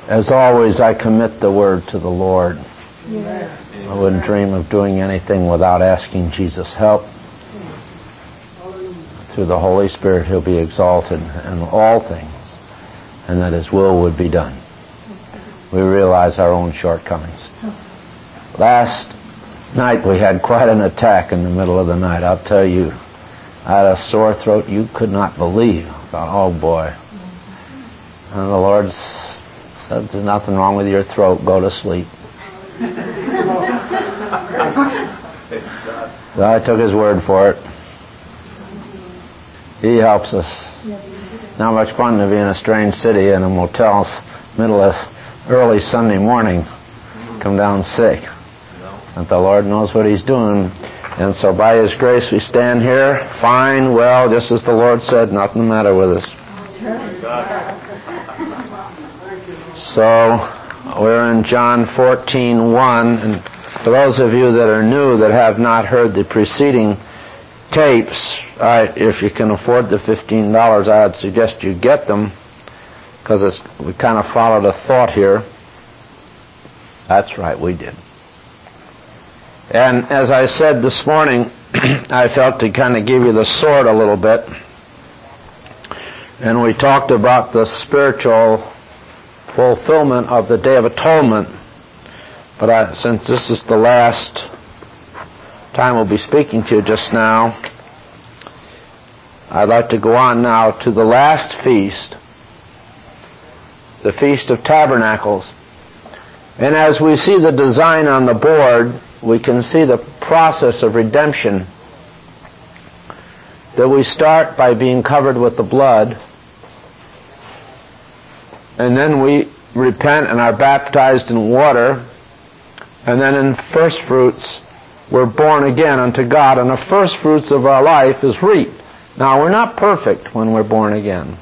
As always, I commit the word to the Lord. I wouldn't dream of doing anything without asking Jesus' help. Through the Holy Spirit, He'll be exalted in all things, and that His will would be done. We realize our own shortcomings. Last night we had quite an attack in the middle of the night. I'll tell you, I had a sore throat you could not believe. I thought, oh boy. And the Lord said, there's nothing wrong with your throat. Go to sleep. So I took His word for it. He helps us. Not much fun to be in a strange city in a motel middle of early Sunday morning, come down sick. But the Lord knows what He's doing. And so by His grace we stand here, fine, well, just as the Lord said, nothing the matter with us. So we're in John 14:1, and for those of you that are new that have not heard the preceding tapes, if you can afford the $15, I would suggest you get them, because we kind of followed a thought here. That's right, we did. And as I said this morning, I felt to kind of give you the sword a little bit. And we talked about the spiritual fulfillment of the Day of Atonement. But since this is the last time we'll be speaking to you just now, I'd like to go on now to the last feast, the Feast of Tabernacles. And as we see the design on the board, we can see the process of redemption, that we start by being covered with the blood, and then we repent and are baptized in water, and then in first fruits we're born again unto God, and the first fruits of our life is reaped. Now, we're not perfect when we're born again.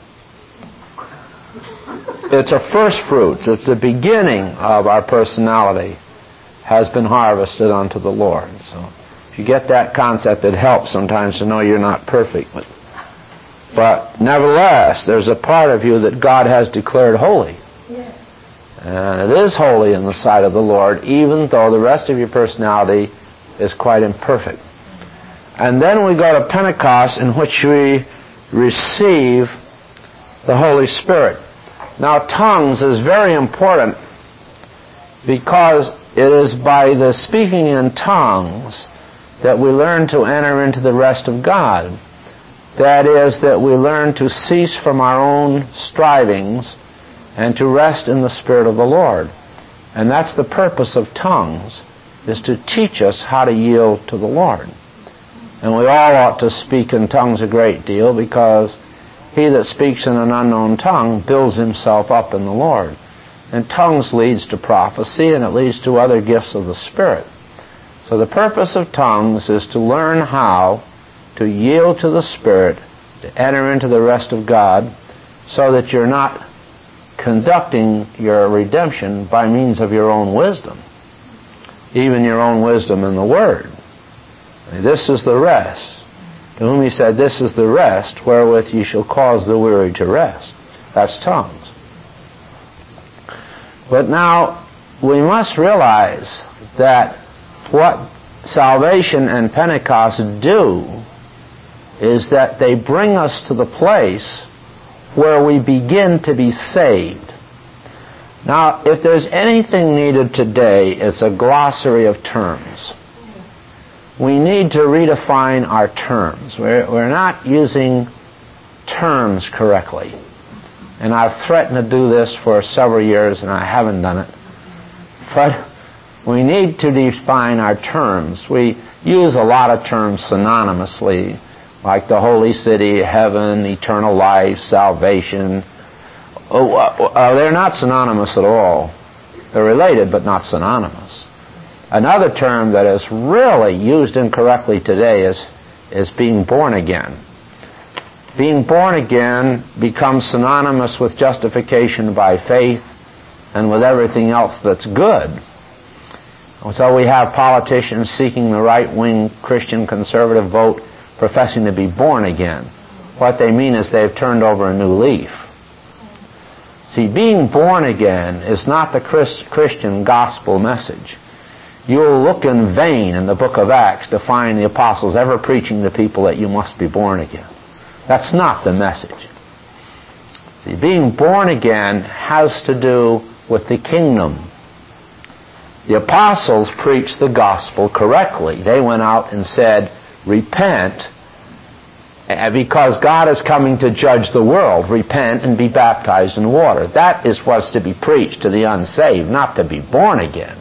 It's a first fruits. It's the beginning of our personality has been harvested unto the Lord. So if you get that concept, it helps sometimes to know you're not perfect. But nevertheless, there's a part of you that God has declared holy. Yes. And it is holy in the sight of the Lord, even though the rest of your personality is quite imperfect. And then we go to Pentecost, in which we receive the Holy Spirit. Now, tongues is very important, because it is by the speaking in tongues that we learn to enter into the rest of God. That is, that we learn to cease from our own strivings and to rest in the Spirit of the Lord. And that's the purpose of tongues, is to teach us how to yield to the Lord. And we all ought to speak in tongues a great deal, because he that speaks in an unknown tongue builds himself up in the Lord. And tongues leads to prophecy, and it leads to other gifts of the Spirit. So the purpose of tongues is to learn how to yield to the Spirit, to enter into the rest of God, so that you're not conducting your redemption by means of your own wisdom, even your own wisdom in the Word. This is the rest. To whom he said, this is the rest wherewith ye shall cause the weary to rest. That's tongues. But now, we must realize that what salvation and Pentecost do is that they bring us to the place where we begin to be saved. Now, if there's anything needed today, it's a glossary of terms. We need to redefine our terms. We're not using terms correctly. And I've threatened to do this for several years, and I haven't done it. But we need to define our terms. We use a lot of terms synonymously, like the holy city, heaven, eternal life, salvation. They're not synonymous at all. They're related, but not synonymous. Another term that is really used incorrectly today is being born again. Being born again becomes synonymous with justification by faith and with everything else that's good. So we have politicians seeking the right-wing Christian conservative vote professing to be born again. What they mean is they've turned over a new leaf. See, being born again is not the Christian gospel message. You'll look in vain in the book of Acts to find the apostles ever preaching to people that you must be born again. That's not the message. See, being born again has to do with the kingdom. The apostles preached the gospel correctly. They went out and said, repent, because God is coming to judge the world. Repent and be baptized in water. That is what's to be preached to the unsaved, not to be born again.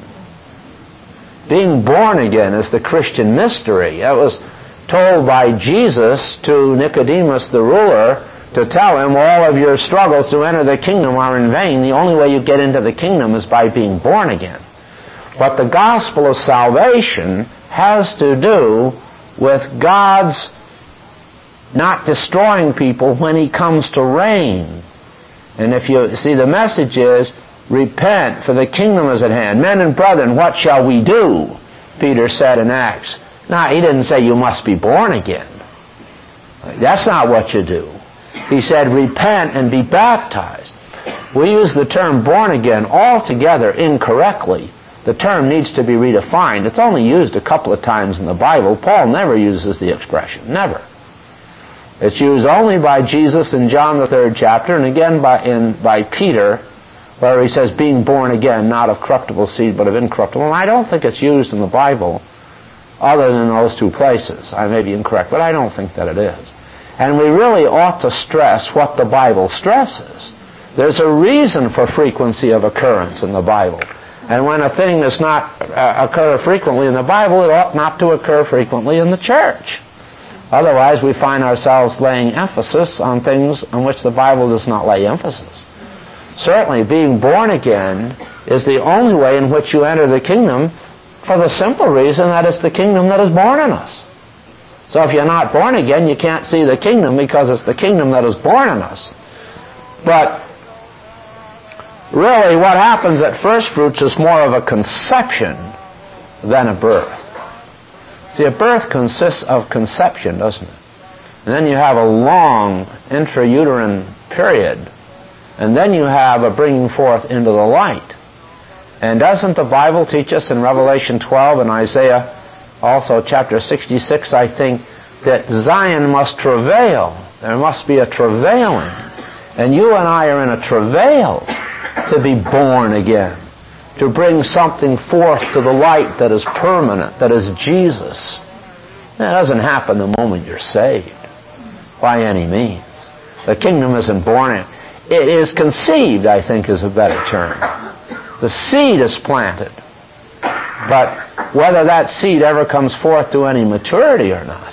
Being born again is the Christian mystery. That was told by Jesus to Nicodemus the ruler to tell him all of your struggles to enter the kingdom are in vain. The only way you get into the kingdom is by being born again. But the gospel of salvation has to do with God's not destroying people when He comes to reign. And if you see, the message is, repent, for the kingdom is at hand. Men and brethren, what shall we do? Peter said in Acts. Now, he didn't say you must be born again. That's not what you do. He said, repent and be baptized. We use the term born again altogether incorrectly. The term needs to be redefined. It's only used a couple of times in the Bible. Paul never uses the expression. Never. It's used only by Jesus in John the 3rd chapter, and again by Peter, where he says, being born again, not of corruptible seed, but of incorruptible. And I don't think it's used in the Bible other than those two places. I may be incorrect, but I don't think that it is. And we really ought to stress what the Bible stresses. There's a reason for frequency of occurrence in the Bible. And when a thing does not occur frequently in the Bible, it ought not to occur frequently in the church. Otherwise, we find ourselves laying emphasis on things on which the Bible does not lay emphasis. Certainly, being born again is the only way in which you enter the kingdom, for the simple reason that it's the kingdom that is born in us. So if you're not born again, you can't see the kingdom, because it's the kingdom that is born in us. But really, what happens at first fruits is more of a conception than a birth. See, a birth consists of conception, doesn't it? And then you have a long intrauterine period. And then you have a bringing forth into the light. And doesn't the Bible teach us in Revelation 12 and Isaiah, also chapter 66, I think, that Zion must travail. There must be a travailing. And you and I are in a travail to be born again, to bring something forth to the light that is permanent, that is Jesus. That doesn't happen the moment you're saved, by any means. The kingdom isn't born in. It is conceived, I think, is a better term. The seed is planted. But whether that seed ever comes forth to any maturity or not.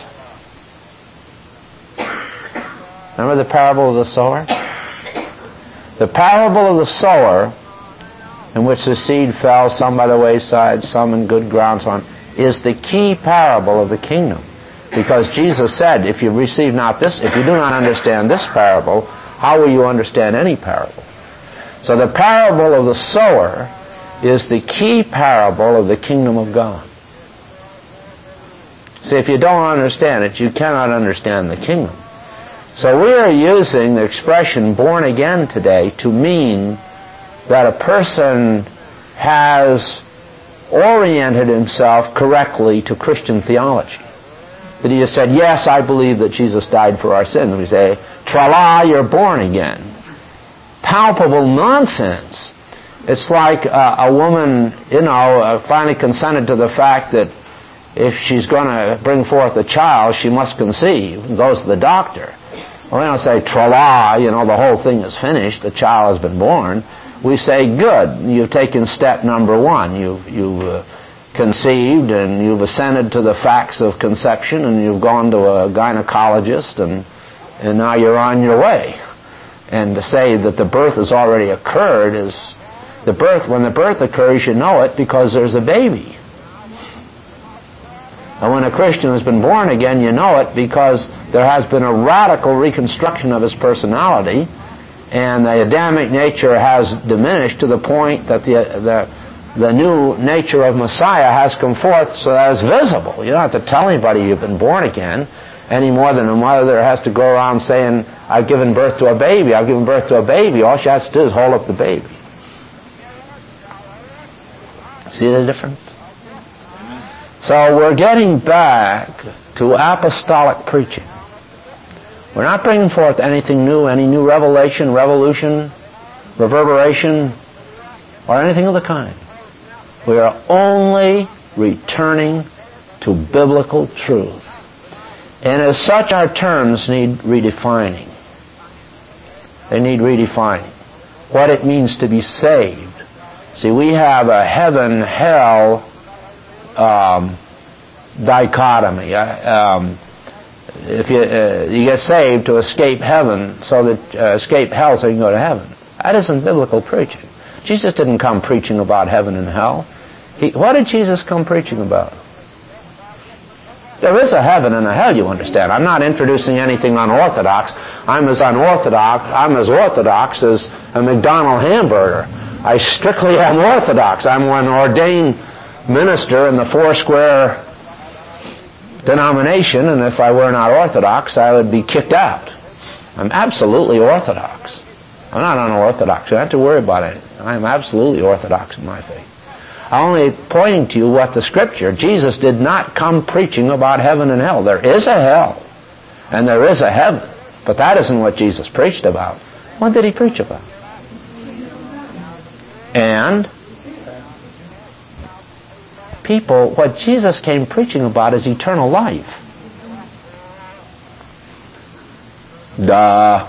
Remember the parable of the sower? The parable of the sower, in which the seed fell, some by the wayside, some in good ground, so on, is the key parable of the kingdom. Because Jesus said, if you receive not this, if you do not understand this parable, how will you understand any parable? So the parable of the sower is the key parable of the kingdom of God. See, if you don't understand it, you cannot understand the kingdom. So we are using the expression born again today to mean that a person has oriented himself correctly to Christian theology. That he has said, yes, I believe that Jesus died for our sins. And we say, tra-la, you're born again. Palpable nonsense. It's like a woman, finally consented to the fact that if she's going to bring forth a child, she must conceive, and goes to the doctor. Well, we don't say, tra-la, the whole thing is finished, the child has been born. We say, good, you've taken step number one. You've conceived, and you've ascended to the facts of conception, and you've gone to a gynecologist, and now you're on your way. And to say that the birth has already occurred is, when the birth occurs, you know it because there's a baby. And when a Christian has been born again, you know it because there has been a radical reconstruction of his personality, and the Adamic nature has diminished to the point that the new nature of Messiah has come forth so that it's visible. You don't have to tell anybody you've been born again, any more than a mother has to go around saying, I've given birth to a baby. I've given birth to a baby. All she has to do is hold up the baby. See the difference? So we're getting back to apostolic preaching. We're not bringing forth anything new, any new revelation, revolution, reverberation, or anything of the kind. We are only returning to biblical truth. And as such, our terms need redefining. They need redefining. What it means to be saved. See, we have a heaven-hell dichotomy. If you get saved to escape heaven, so that escape hell, so you can go to heaven. That isn't biblical preaching. Jesus didn't come preaching about heaven and hell. What did Jesus come preaching about? There is a heaven and a hell, you understand. I'm not introducing anything unorthodox. I'm as orthodox as a McDonald's hamburger. I strictly am orthodox. I'm an ordained minister in the Foursquare denomination, and if I were not orthodox, I would be kicked out. I'm absolutely orthodox. I'm not unorthodox. You don't have to worry about it. I'm absolutely orthodox in my faith. I'm only pointing to you what the Scripture. Jesus did not come preaching about heaven and hell. There is a hell, and there is a heaven, but that isn't what Jesus preached about. What did he preach about? And people, what Jesus came preaching about is eternal life. Duh.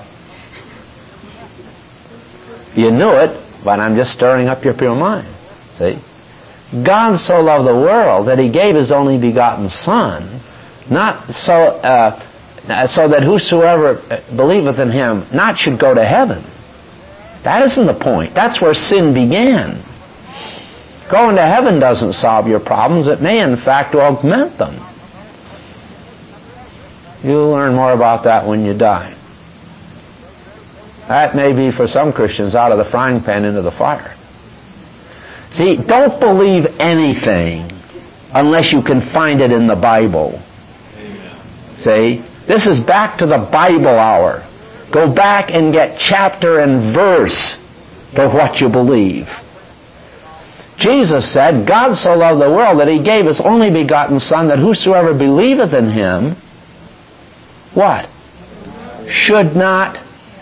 You knew it, but I'm just stirring up your pure mind. See? God so loved the world that he gave his only begotten Son, not so that whosoever believeth in him not should go to heaven. That isn't the point. That's where sin began. Going to heaven doesn't solve your problems. It may, in fact, augment them. You'll learn more about that when you die. That may be, for some Christians, out of the frying pan into the fire. See, don't believe anything unless you can find it in the Bible. Amen. See? This is back to the Bible hour. Go back and get chapter and verse for what you believe. Jesus said, God so loved the world that he gave his only begotten Son, that whosoever believeth in him, what? Should not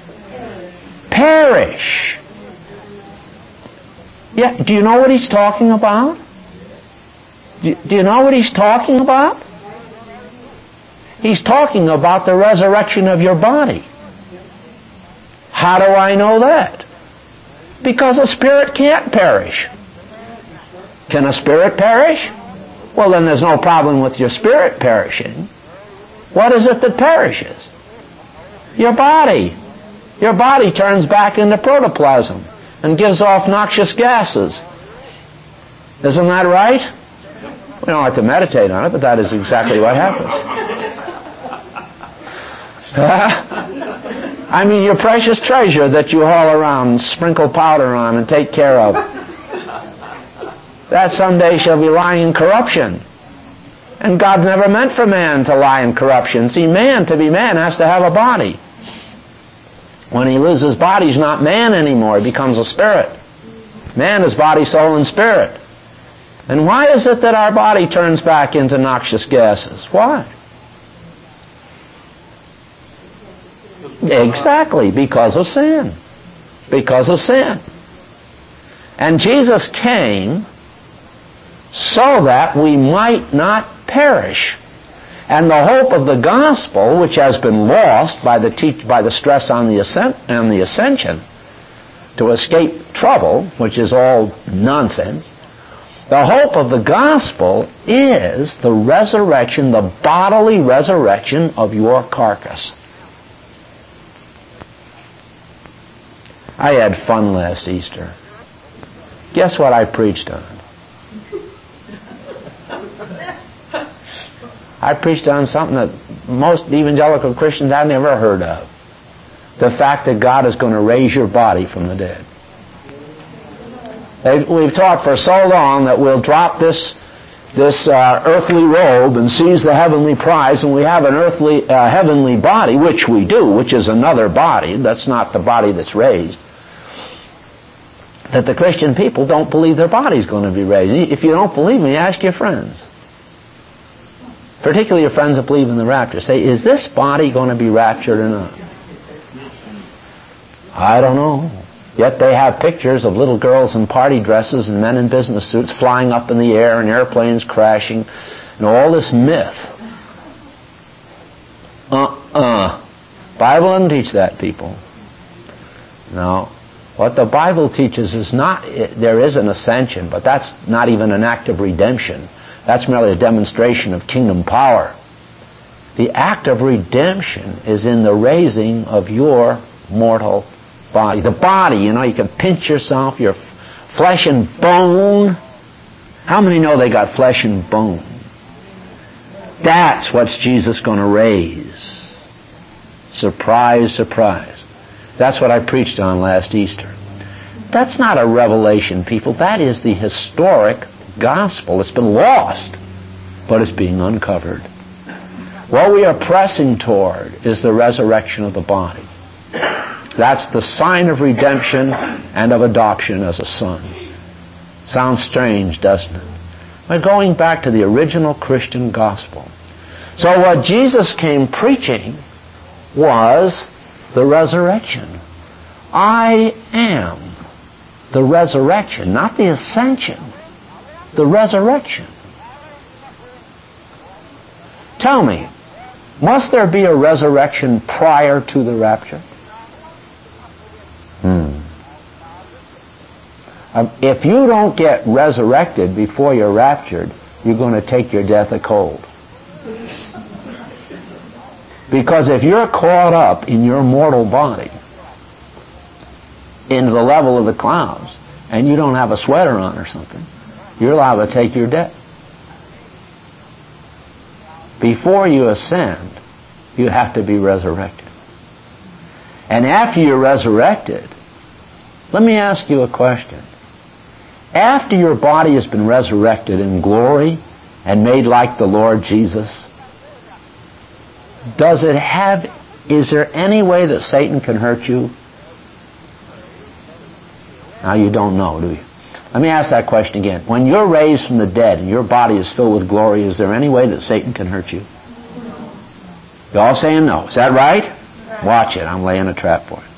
perish. Yeah, do you know what he's talking about? Do you know what he's talking about? He's talking about the resurrection of your body. How do I know that? Because a spirit can't perish. Can a spirit perish? Well, then there's no problem with your spirit perishing. What is it that perishes? Your body. Your body turns back into protoplasm and gives off noxious gases. Isn't that right? We don't have to meditate on it, but that is exactly what happens. I mean, your precious treasure that you haul around and sprinkle powder on and take care of, that someday shall be lying in corruption. And God never meant for man to lie in corruption. See, man, to be man, has to have a body. When he loses his body, he's not man anymore. He becomes a spirit. Man is body, soul, and spirit. And why is it that our body turns back into noxious gases? Why? Exactly, because of sin. Because of sin. And Jesus came so that we might not perish. And the hope of the gospel, which has been lost by the stress on the ascension, to escape trouble, which is all nonsense, the hope of the gospel is the resurrection, the bodily resurrection of your carcass. I had fun last Easter. Guess what I preached on? I preached on something that most evangelical Christians have never heard of. The fact that God is going to raise your body from the dead. We've taught for so long that we'll drop this this earthly robe and sees the heavenly prize, and we have an earthly, heavenly body, which we do, which is another body, that's not the body that's raised, that the Christian people don't believe their body's going to be raised. If you don't believe me, ask your friends. Particularly your friends that believe in the rapture. Say, is this body going to be raptured or not? I don't know. Yet they have pictures of little girls in party dresses and men in business suits flying up in the air and airplanes crashing and all this myth. Bible doesn't teach that, people. No. What the Bible teaches is not, there is an ascension, but that's not even an act of redemption. That's merely a demonstration of kingdom power. The act of redemption is in the raising of your mortal body. The body, you can pinch yourself, your flesh and bone. How many know they got flesh and bone? That's what's Jesus going to raise. Surprise, surprise. That's what I preached on last Easter. That's not a revelation, people. That is the historic gospel. It's been lost, but it's being uncovered. What we are pressing toward is the resurrection of the body. That's the sign of redemption and of adoption as a son. Sounds strange, doesn't it? We're going back to the original Christian gospel. So what Jesus came preaching was the resurrection. I am the resurrection, not the ascension. The resurrection. Tell me, must there be a resurrection prior to the rapture? If you don't get resurrected before you're raptured, you're going to take your death a cold. Because if you're caught up in your mortal body into the level of the clouds, and you don't have a sweater on or something, you're liable to take your death. Before you ascend, you have to be resurrected. And after you're resurrected, let me ask you a question. After your body has been resurrected in glory and made like the Lord Jesus, is there any way that Satan can hurt you? Now you don't know, do you? Let me ask that question again. When you're raised from the dead and your body is filled with glory, is there any way that Satan can hurt you? You all saying no. Is that right? Watch it. I'm laying a trap for you.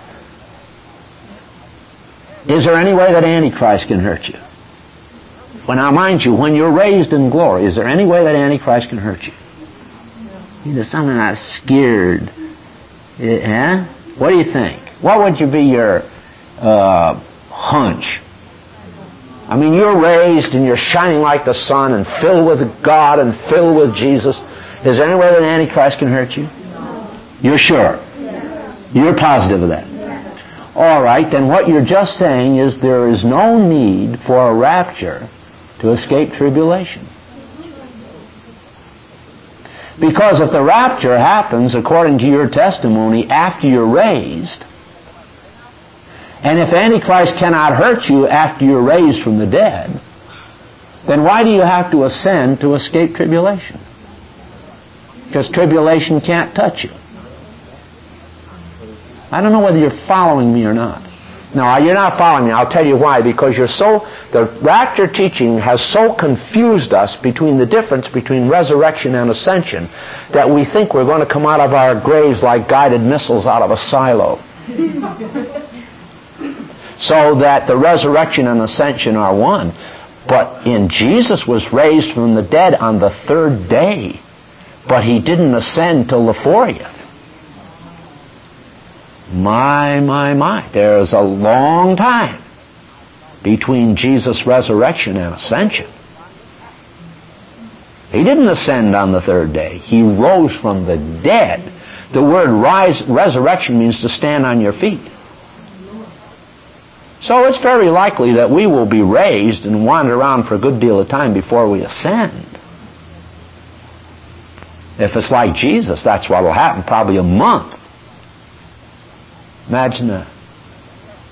Is there any way that Antichrist can hurt you? Well, now mind you, when you're raised in glory, is there any way that Antichrist can hurt you? You're something not scared. Yeah? What do you think? What would be your hunch? I mean, you're raised and you're shining like the sun and filled with God and filled with Jesus. Is there any way that Antichrist can hurt you? You're sure? You're positive of that? All right, then what you're just saying is there is no need for a rapture to escape tribulation. Because if the rapture happens, according to your testimony, after you're raised, and if Antichrist cannot hurt you after you're raised from the dead, then why do you have to ascend to escape tribulation? Because tribulation can't touch you. I don't know whether you're following me or not. No, you're not following me. I'll tell you why. Because the rapture teaching has so confused us between the difference between resurrection and ascension that we think we're going to come out of our graves like guided missiles out of a silo. So that the resurrection and ascension are one. But Jesus was raised from the dead on the third day. But he didn't ascend till the 40th. My. There's a long time between Jesus' resurrection and ascension. He didn't ascend on the third day. He rose from the dead. The word resurrection means to stand on your feet. So it's very likely that we will be raised and wander around for a good deal of time before we ascend. If it's like Jesus, that's what will happen, probably a month. Imagine that.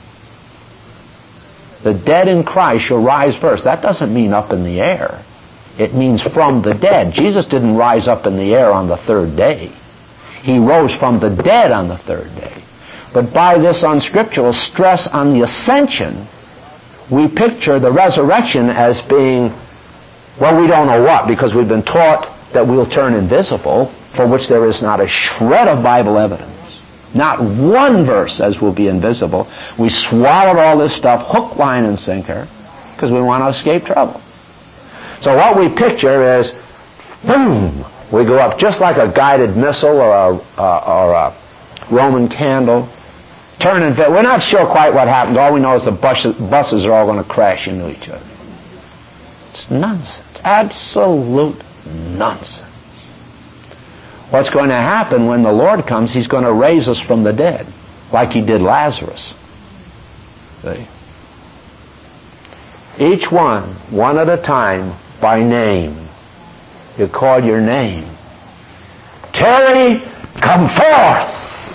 The dead in Christ shall rise first. That doesn't mean up in the air. It means from the dead. Jesus didn't rise up in the air on the third day. He rose from the dead on the third day. But by this unscriptural stress on the ascension, we picture the resurrection as being, well, we don't know what, because we've been taught that we'll turn invisible, for which there is not a shred of Bible evidence. Not one verse says we'll be invisible. We swallowed all this stuff, hook, line, and sinker, because we want to escape trouble. So what we picture is, boom, we go up just like a guided missile or a Roman candle. We're not sure quite what happens. All we know is the buses are all going to crash into each other. It's nonsense. Absolute nonsense. What's going to happen when the Lord comes, He's going to raise us from the dead, like He did Lazarus. See? Each one at a time, by name. You call your name. Terry, come forth!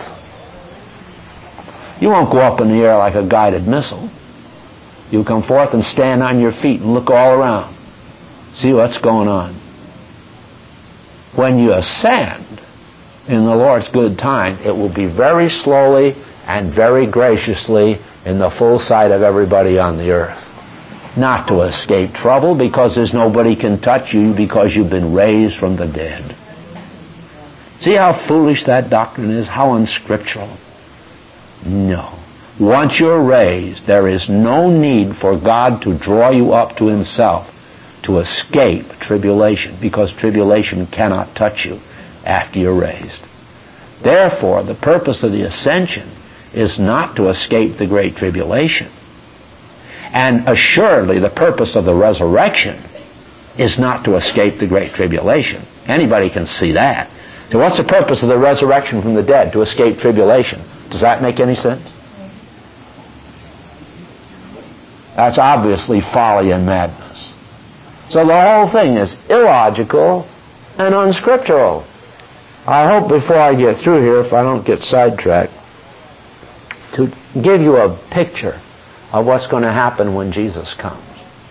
You won't go up in the air like a guided missile. You'll come forth and stand on your feet and look all around. See what's going on. When you ascend in the Lord's good time, it will be very slowly and very graciously in the full sight of everybody on the earth. Not to escape trouble, because there's nobody can touch you because you've been raised from the dead. See how foolish that doctrine is? How unscriptural? No. Once you're raised, there is no need for God to draw you up to Himself to escape tribulation, because tribulation cannot touch you after you're raised. Therefore, the purpose of the ascension is not to escape the great tribulation. And assuredly, the purpose of the resurrection is not to escape the great tribulation. Anybody can see that. So what's the purpose of the resurrection from the dead? To escape tribulation. Does that make any sense? That's obviously folly and madness. So the whole thing is illogical and unscriptural. I hope before I get through here, if I don't get sidetracked, to give you a picture of what's going to happen when Jesus comes.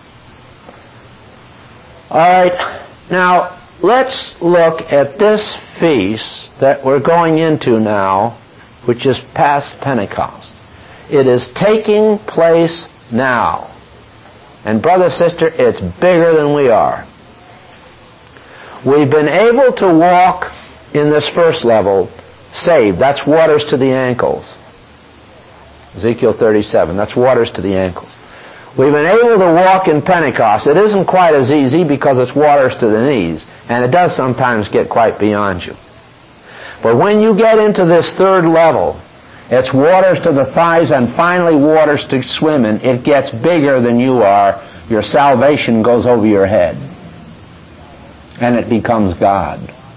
All right, now let's look at this feast that we're going into now, which is past Pentecost. It is taking place now. And brother, sister, it's bigger than we are. We've been able to walk in this first level saved. That's waters to the ankles. Ezekiel 37, that's waters to the ankles. We've been able to walk in Pentecost. It isn't quite as easy because it's waters to the knees, and it does sometimes get quite beyond you. But when you get into this third level, it's waters to the thighs and finally waters to swim in. It gets bigger than you are. Your salvation goes over your head. And it becomes God.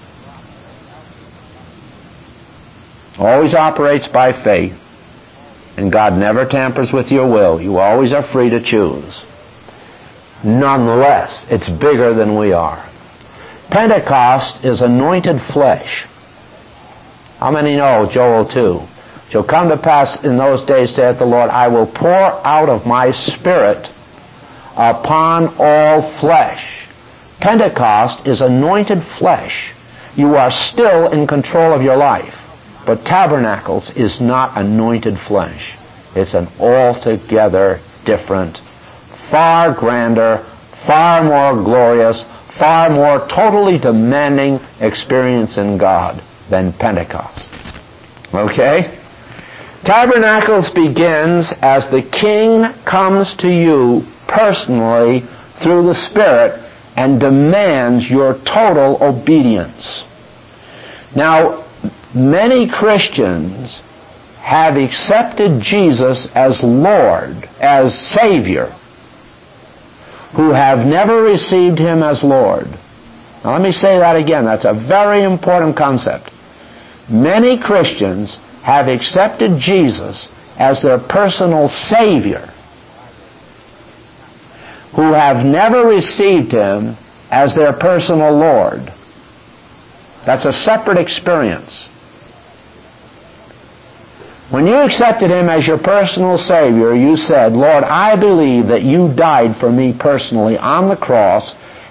Always operates by faith. And God never tampers with your will. You always are free to choose. Nonetheless, it's bigger than we are. Pentecost is anointed flesh. How many know Joel 2? Shall come to pass in those days, saith the Lord, I will pour out of my Spirit upon all flesh. Pentecost is anointed flesh. You are still in control of your life. But Tabernacles is not anointed flesh. It's an altogether different, far grander, far more glorious, far more totally demanding experience in God than Pentecost. Okay? Tabernacles begins as the King comes to you personally through the Spirit and demands your total obedience. Now, many Christians have accepted Jesus as Lord, as Savior, who have never received Him as Lord. Now let me say that again. That's a very important concept. Many Christians have accepted Jesus as their personal Savior, who have never received Him as their personal Lord. That's a separate experience. When you accepted Him as your personal Savior, you said, Lord, I believe that you died for me personally on the cross,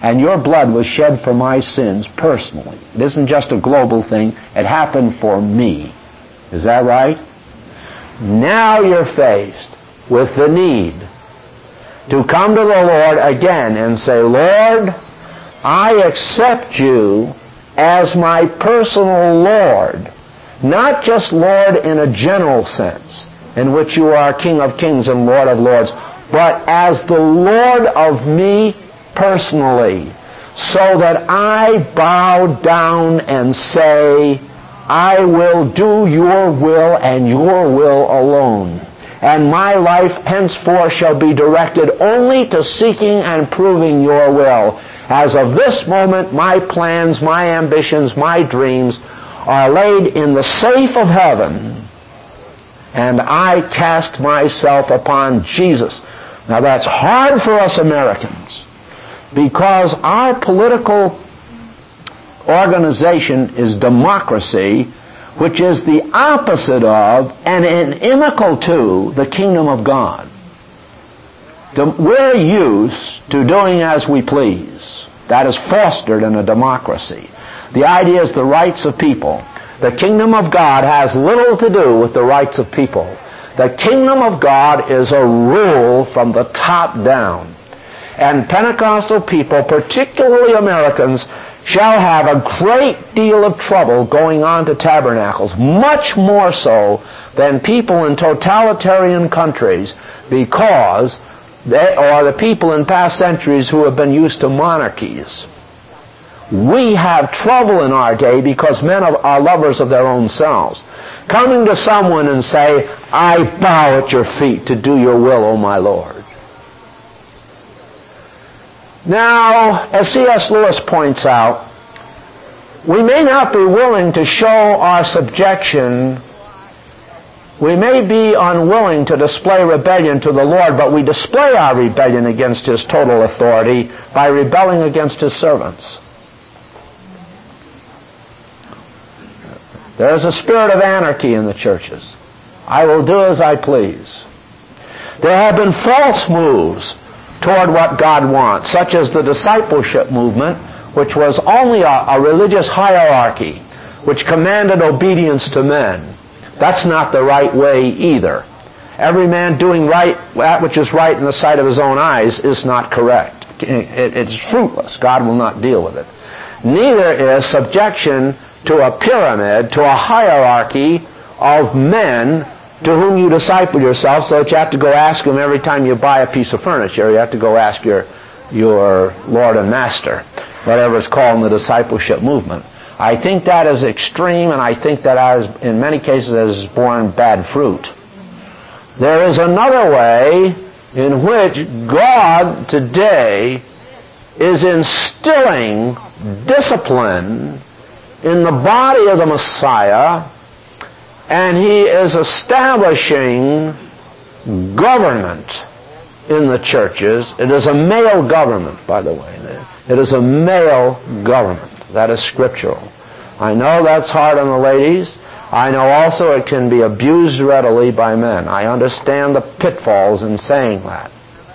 And your blood was shed for my sins personally. It isn't just a global thing. It happened for me. Is that right? Now you're faced with the need to come to the Lord again and say, Lord, I accept you as my personal Lord. Not just Lord in a general sense, in which you are King of Kings and Lord of Lords, but as the Lord of me personally, so that I bow down and say, I will do your will and your will alone. And my life henceforth shall be directed only to seeking and proving your will. As of this moment, my plans, my ambitions, my dreams are laid in the safe of heaven, and I cast myself upon Jesus. Now that's hard for us Americans, because our political organization is democracy, which is the opposite of and inimical to the kingdom of God. We're used to doing as we please. That is fostered in a democracy. The idea is the rights of people. The kingdom of God has little to do with the rights of people. The kingdom of God is a rule from the top down. And Pentecostal people, particularly Americans, shall have a great deal of trouble going on to tabernacles, much more so than people in totalitarian countries, because they are the people in past centuries who have been used to monarchies. We have trouble in our day because men are lovers of their own selves. Coming to someone and say, I bow at your feet to do your will, O my Lord. Now, as C.S. Lewis points out, we may not be willing to show our subjection. We may be unwilling to display rebellion to the Lord, but we display our rebellion against His total authority by rebelling against His servants. There is a spirit of anarchy in the churches. I will do as I please. There have been false moves toward what God wants, such as the discipleship movement, which was only a religious hierarchy, which commanded obedience to men. That's not the right way either. Every man doing right, that which is right in the sight of his own eyes, is not correct. It's fruitless. God will not deal with it. Neither is subjection to a pyramid, to a hierarchy of men to whom you disciple yourself, so that you have to go ask them every time you buy a piece of furniture. You have to go ask your Lord and Master, whatever it's called in the discipleship movement. I think that is extreme, and I think that in many cases has borne bad fruit. There is another way in which God today is instilling discipline in the body of the Messiah, and He is establishing government in the churches. It is a male government, by the way. It is a male government. That is scriptural. I know that's hard on the ladies. I know also it can be abused readily by men. I understand the pitfalls in saying that.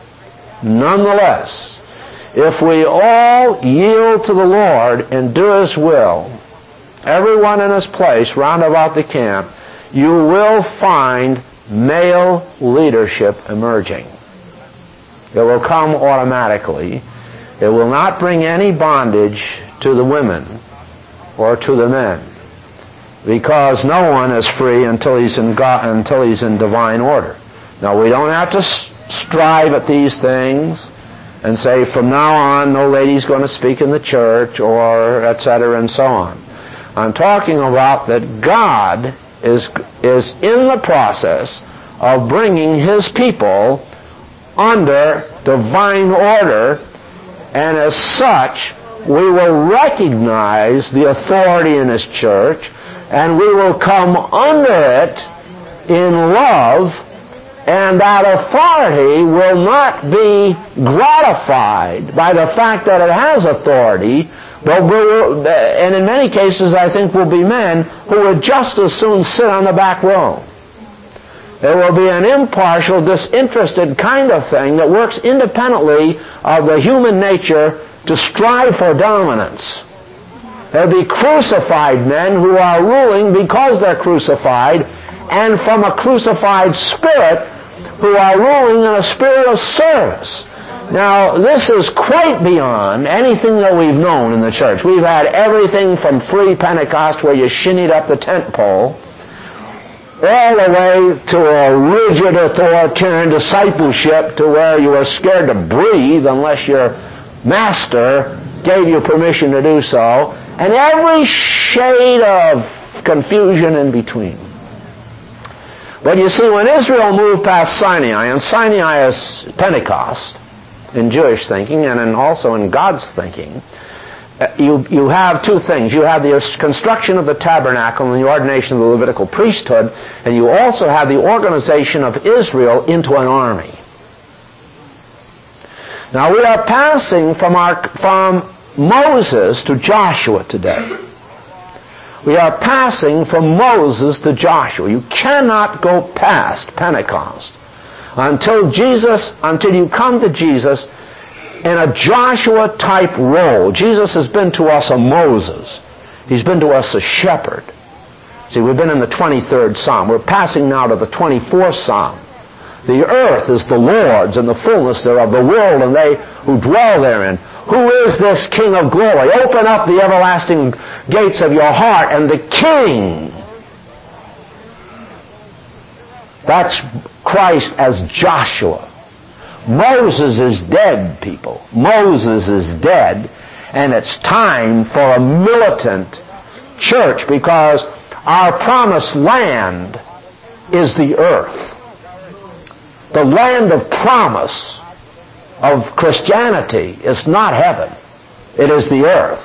Nonetheless, if we all yield to the Lord and do His will, everyone in His place round about the camp, you will find male leadership emerging. It will come automatically. It will not bring any bondage to the women or to the men, because no one is free until he's in divine order. Now, we don't have to strive at these things and say from now on no lady's going to speak in the church, or etc. and so on. I'm talking about that God is in the process of bringing His people under divine order, and as such we will recognize the authority in His church, and we will come under it in love, and that authority will not be gratified by the fact that it has authority, and in many cases I think will be men who would just as soon sit on the back row. There will be an impartial, disinterested kind of thing that works independently of the human nature to strive for dominance. There'll be crucified men who are ruling because they're crucified, and from a crucified spirit who are ruling in a spirit of service. Now, this is quite beyond anything that we've known in the church. We've had everything from free Pentecost, where you shinnied up the tent pole, all the way to a rigid authoritarian discipleship to where you were scared to breathe unless your master gave you permission to do so, and every shade of confusion in between. But you see, when Israel moved past Sinai, and Sinai is Pentecost in Jewish thinking and also in God's thinking, you have two things. You have the construction of the tabernacle and the ordination of the Levitical priesthood, and you also have the organization of Israel into an army. Now, we are passing from Moses to Joshua today. We are passing from Moses to Joshua. You cannot go past Pentecost until you come to Jesus in a Joshua-type role. Jesus has been to us a Moses. He's been to us a shepherd. See, we've been in the 23rd Psalm. We're passing now to the 24th Psalm. The earth is the Lord's and the fullness thereof, the world and they who dwell therein. Who is this King of glory? Open up the everlasting gates of your heart, and the King. That's Christ as Joshua. Moses is dead, people. Moses is dead, and it's time for a militant church, because our promised land is the earth. The land of promise of Christianity is not heaven. It is the earth.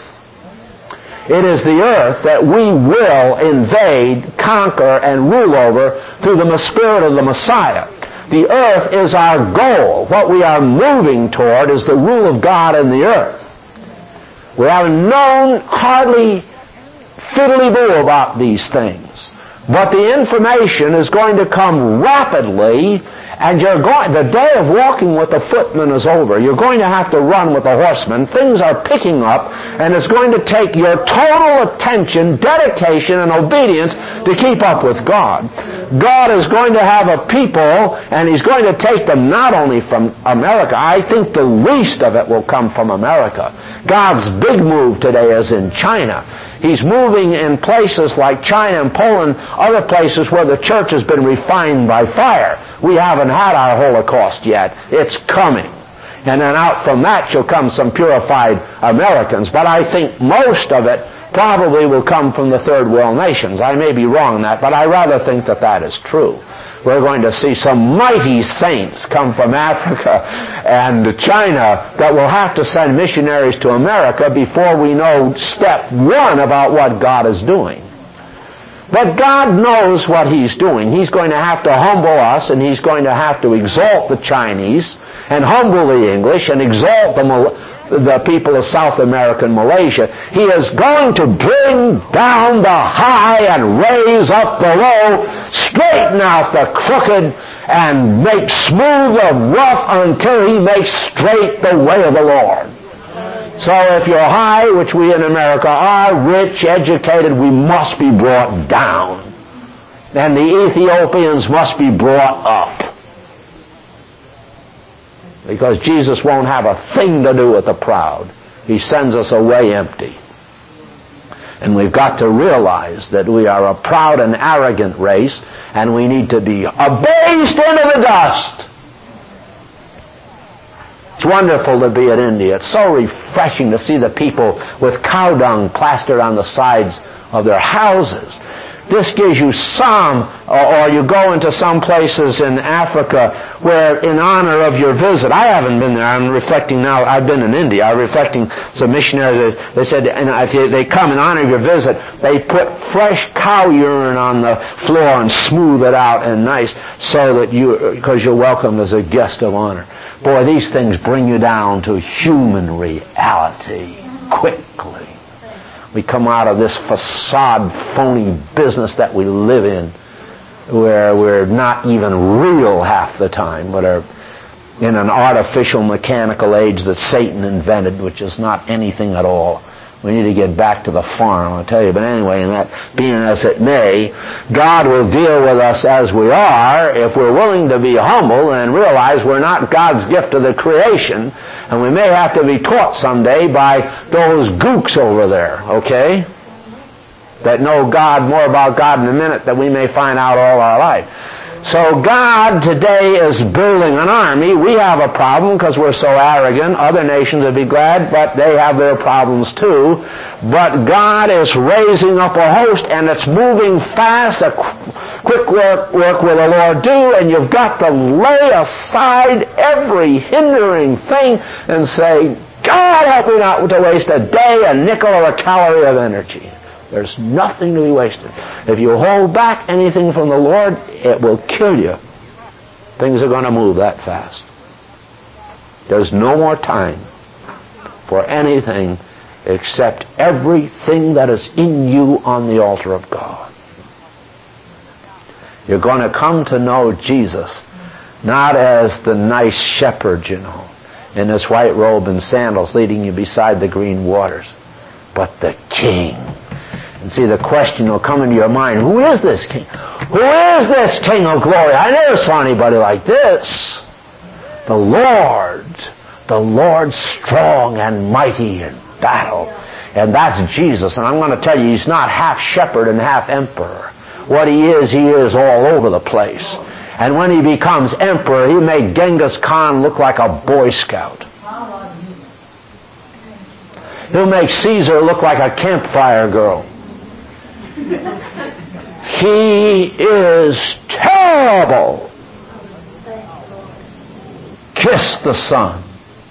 It is the earth that we will invade, conquer, and rule over through the Spirit of the Messiah. The earth is our goal. What we are moving toward is the rule of God in the earth. We have known hardly fiddly-boo about these things. But the information is going to come rapidly, and the day of walking with the footman is over. You're going to have to run with the horseman. Things are picking up, and it's going to take your total attention, dedication, and obedience to keep up with God. God is going to have a people, and He's going to take them not only from America. I think the least of it will come from America. God's big move today is in China. He's moving in places like China and Poland, other places where the church has been refined by fire. We haven't had our Holocaust yet. It's coming. And then out from that shall come some purified Americans. But I think most of it probably will come from the third world nations. I may be wrong on that, but I rather think that that is true. We're going to see some mighty saints come from Africa and China that will have to send missionaries to America before we know step one about what God is doing. But God knows what He's doing. He's going to have to humble us, and He's going to have to exalt the Chinese and humble the English and exalt the people of South America and Malaysia. He is going to bring down the high and raise up the low, straighten out the crooked, and make smooth the rough until He makes straight the way of the Lord. So if you're high, which we in America are, rich, educated, we must be brought down. And the Ethiopians must be brought up. Because Jesus won't have a thing to do with the proud. He sends us away empty. And we've got to realize that we are a proud and arrogant race, and we need to be abased into the dust. It's wonderful to be in India. It's so refreshing to see the people with cow dung plastered on the sides of their houses. This gives you some, or you go into some places in Africa where in honor of your visit, I haven't been there, I'm reflecting now, I've been in India, I'm reflecting some missionaries, they said, and if they come in honor of your visit, they put fresh cow urine on the floor and smooth it out and nice, so that because you're welcome as a guest of honor. Boy, these things bring you down to human reality quickly. We come out of this facade, phony business that we live in, where we're not even real half the time, but are in an artificial mechanical age that Satan invented, which is not anything at all. We need to get back to the farm, I'll tell you. But anyway, in that being as it may, God will deal with us as we are if we're willing to be humble and realize we're not God's gift to the creation, and we may have to be taught someday by those gooks over there, okay? That know God, more about God in a minute that we may find out all our life. So God today is building an army. We have a problem because we're so arrogant. Other nations would be glad, but they have their problems too. But God is raising up a host, and it's moving fast. A quick work will the Lord do, and you've got to lay aside every hindering thing and say, God, help me not to waste a day, a nickel, or a calorie of energy. There's nothing to be wasted. If you hold back anything from the Lord, it will kill you. Things are going to move that fast. There's no more time for anything except everything that is in you on the altar of God. You're going to come to know Jesus, not as the nice shepherd, in his white robe and sandals leading you beside the green waters, but the King. And see, the question will come into your mind, who is this King? Who is this King of glory? I never saw anybody like this. The Lord strong and mighty in battle. And that's Jesus. And I'm going to tell you, he's not half shepherd and half emperor. What he is all over the place. And when he becomes emperor, he made Genghis Khan look like a Boy Scout. He'll make Caesar look like a campfire girl. He is terrible. Kiss the Son,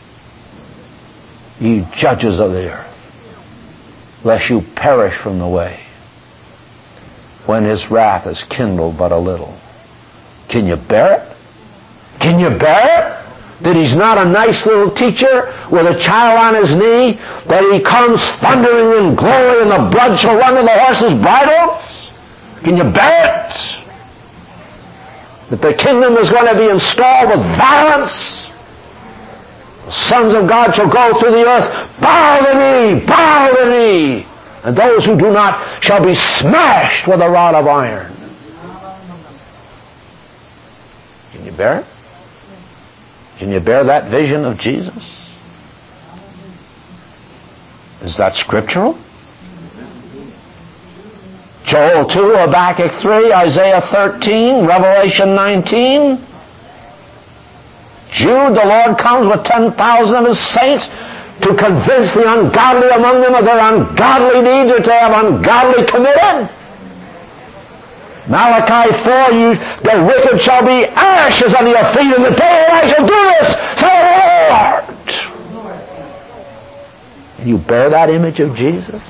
ye judges of the earth, lest you perish from the way, when his wrath is kindled but a little. Can you bear it? Can you bear it? That he's not a nice little teacher with a child on his knee, that he comes thundering in glory and the blood shall run to the horses' bridles? Can you bear it? That the kingdom is going to be installed with violence? The sons of God shall go through the earth, bow the knee, and those who do not shall be smashed with a rod of iron. Can you bear it? Can you bear that vision of Jesus? Is that scriptural? Joel 2, Habakkuk 3, Isaiah 13, Revelation 19. Jude, the Lord comes with 10,000 of his saints to convince the ungodly among them of their ungodly deeds, which they have ungodly committed. Malachi 4, the wicked shall be ashes under your feet in the day that I shall do this, saith the Lord. And you bear that image of Jesus?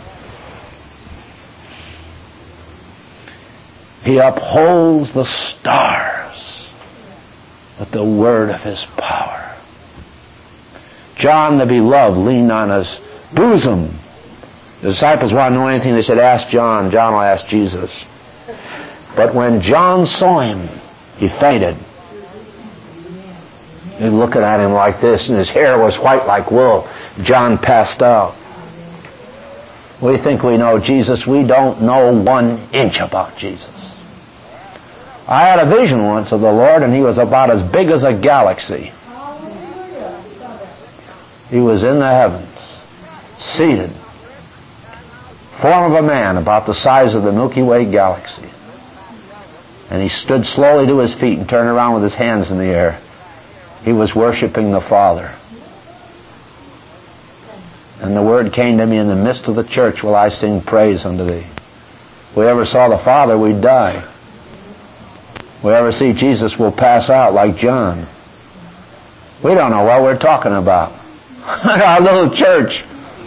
He upholds the stars with the word of his power. John the beloved leaned on his bosom. The disciples want to know anything, they said, ask John. John will ask Jesus. But when John saw him, he fainted. He was looking at him like this, and his hair was white like wool. John passed out. We think we know Jesus. We don't know 1 inch about Jesus. I had a vision once of the Lord, and he was about as big as a galaxy. He was in the heavens, seated, form of a man about the size of the Milky Way galaxy. And he stood slowly to his feet and turned around with his hands in the air. He was worshiping the Father. And the word came to me, in the midst of the church will I sing praise unto thee. If we ever saw the Father, we'd die. If we ever see Jesus, we'll pass out like John. We don't know what we're talking about. Our little church.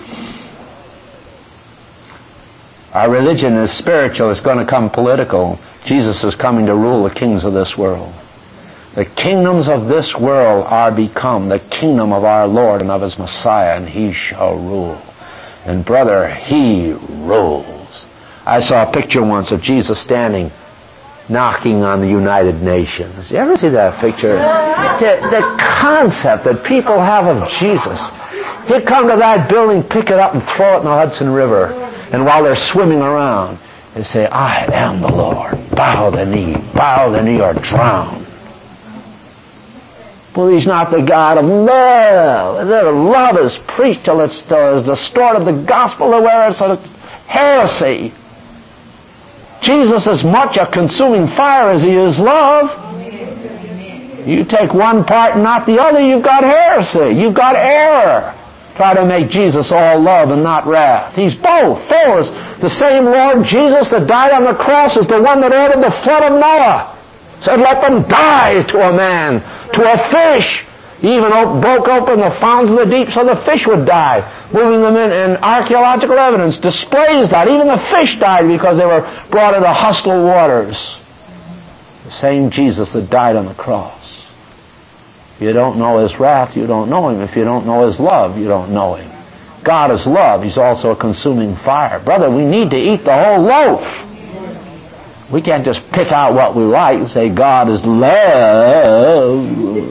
Our religion is spiritual. It's going to come political. Jesus is coming to rule the kings of this world. The kingdoms of this world are become the kingdom of our Lord and of his Messiah, and he shall rule. And brother, he rules. I saw a picture once of Jesus standing knocking on the United Nations. You ever see that picture? The concept that people have of Jesus. He'd come to that building, pick it up, and throw it in the Hudson River. And while they're swimming around, they say, I am the Lord. Bow the knee or drown. Well, he's not the God of love. Love is preached till it's distorted the gospel to where it's heresy. Jesus is much a consuming fire as he is love. You take one part and not the other, you've got heresy. You've got error. Try to make Jesus all love and not wrath. He's both. The same Lord Jesus that died on the cross is the one that ordered the flood of Noah. Said, let them die to a man, to a fish. He even broke open the fountains of the deep so the fish would die. Moving them in, and archaeological evidence displays that. Even the fish died because they were brought into hostile waters. The same Jesus that died on the cross. If you don't know his wrath, you don't know him. If you don't know his love, you don't know him. God is love. He's also a consuming fire. Brother, we need to eat the whole loaf. We can't just pick out what we like and say God is love.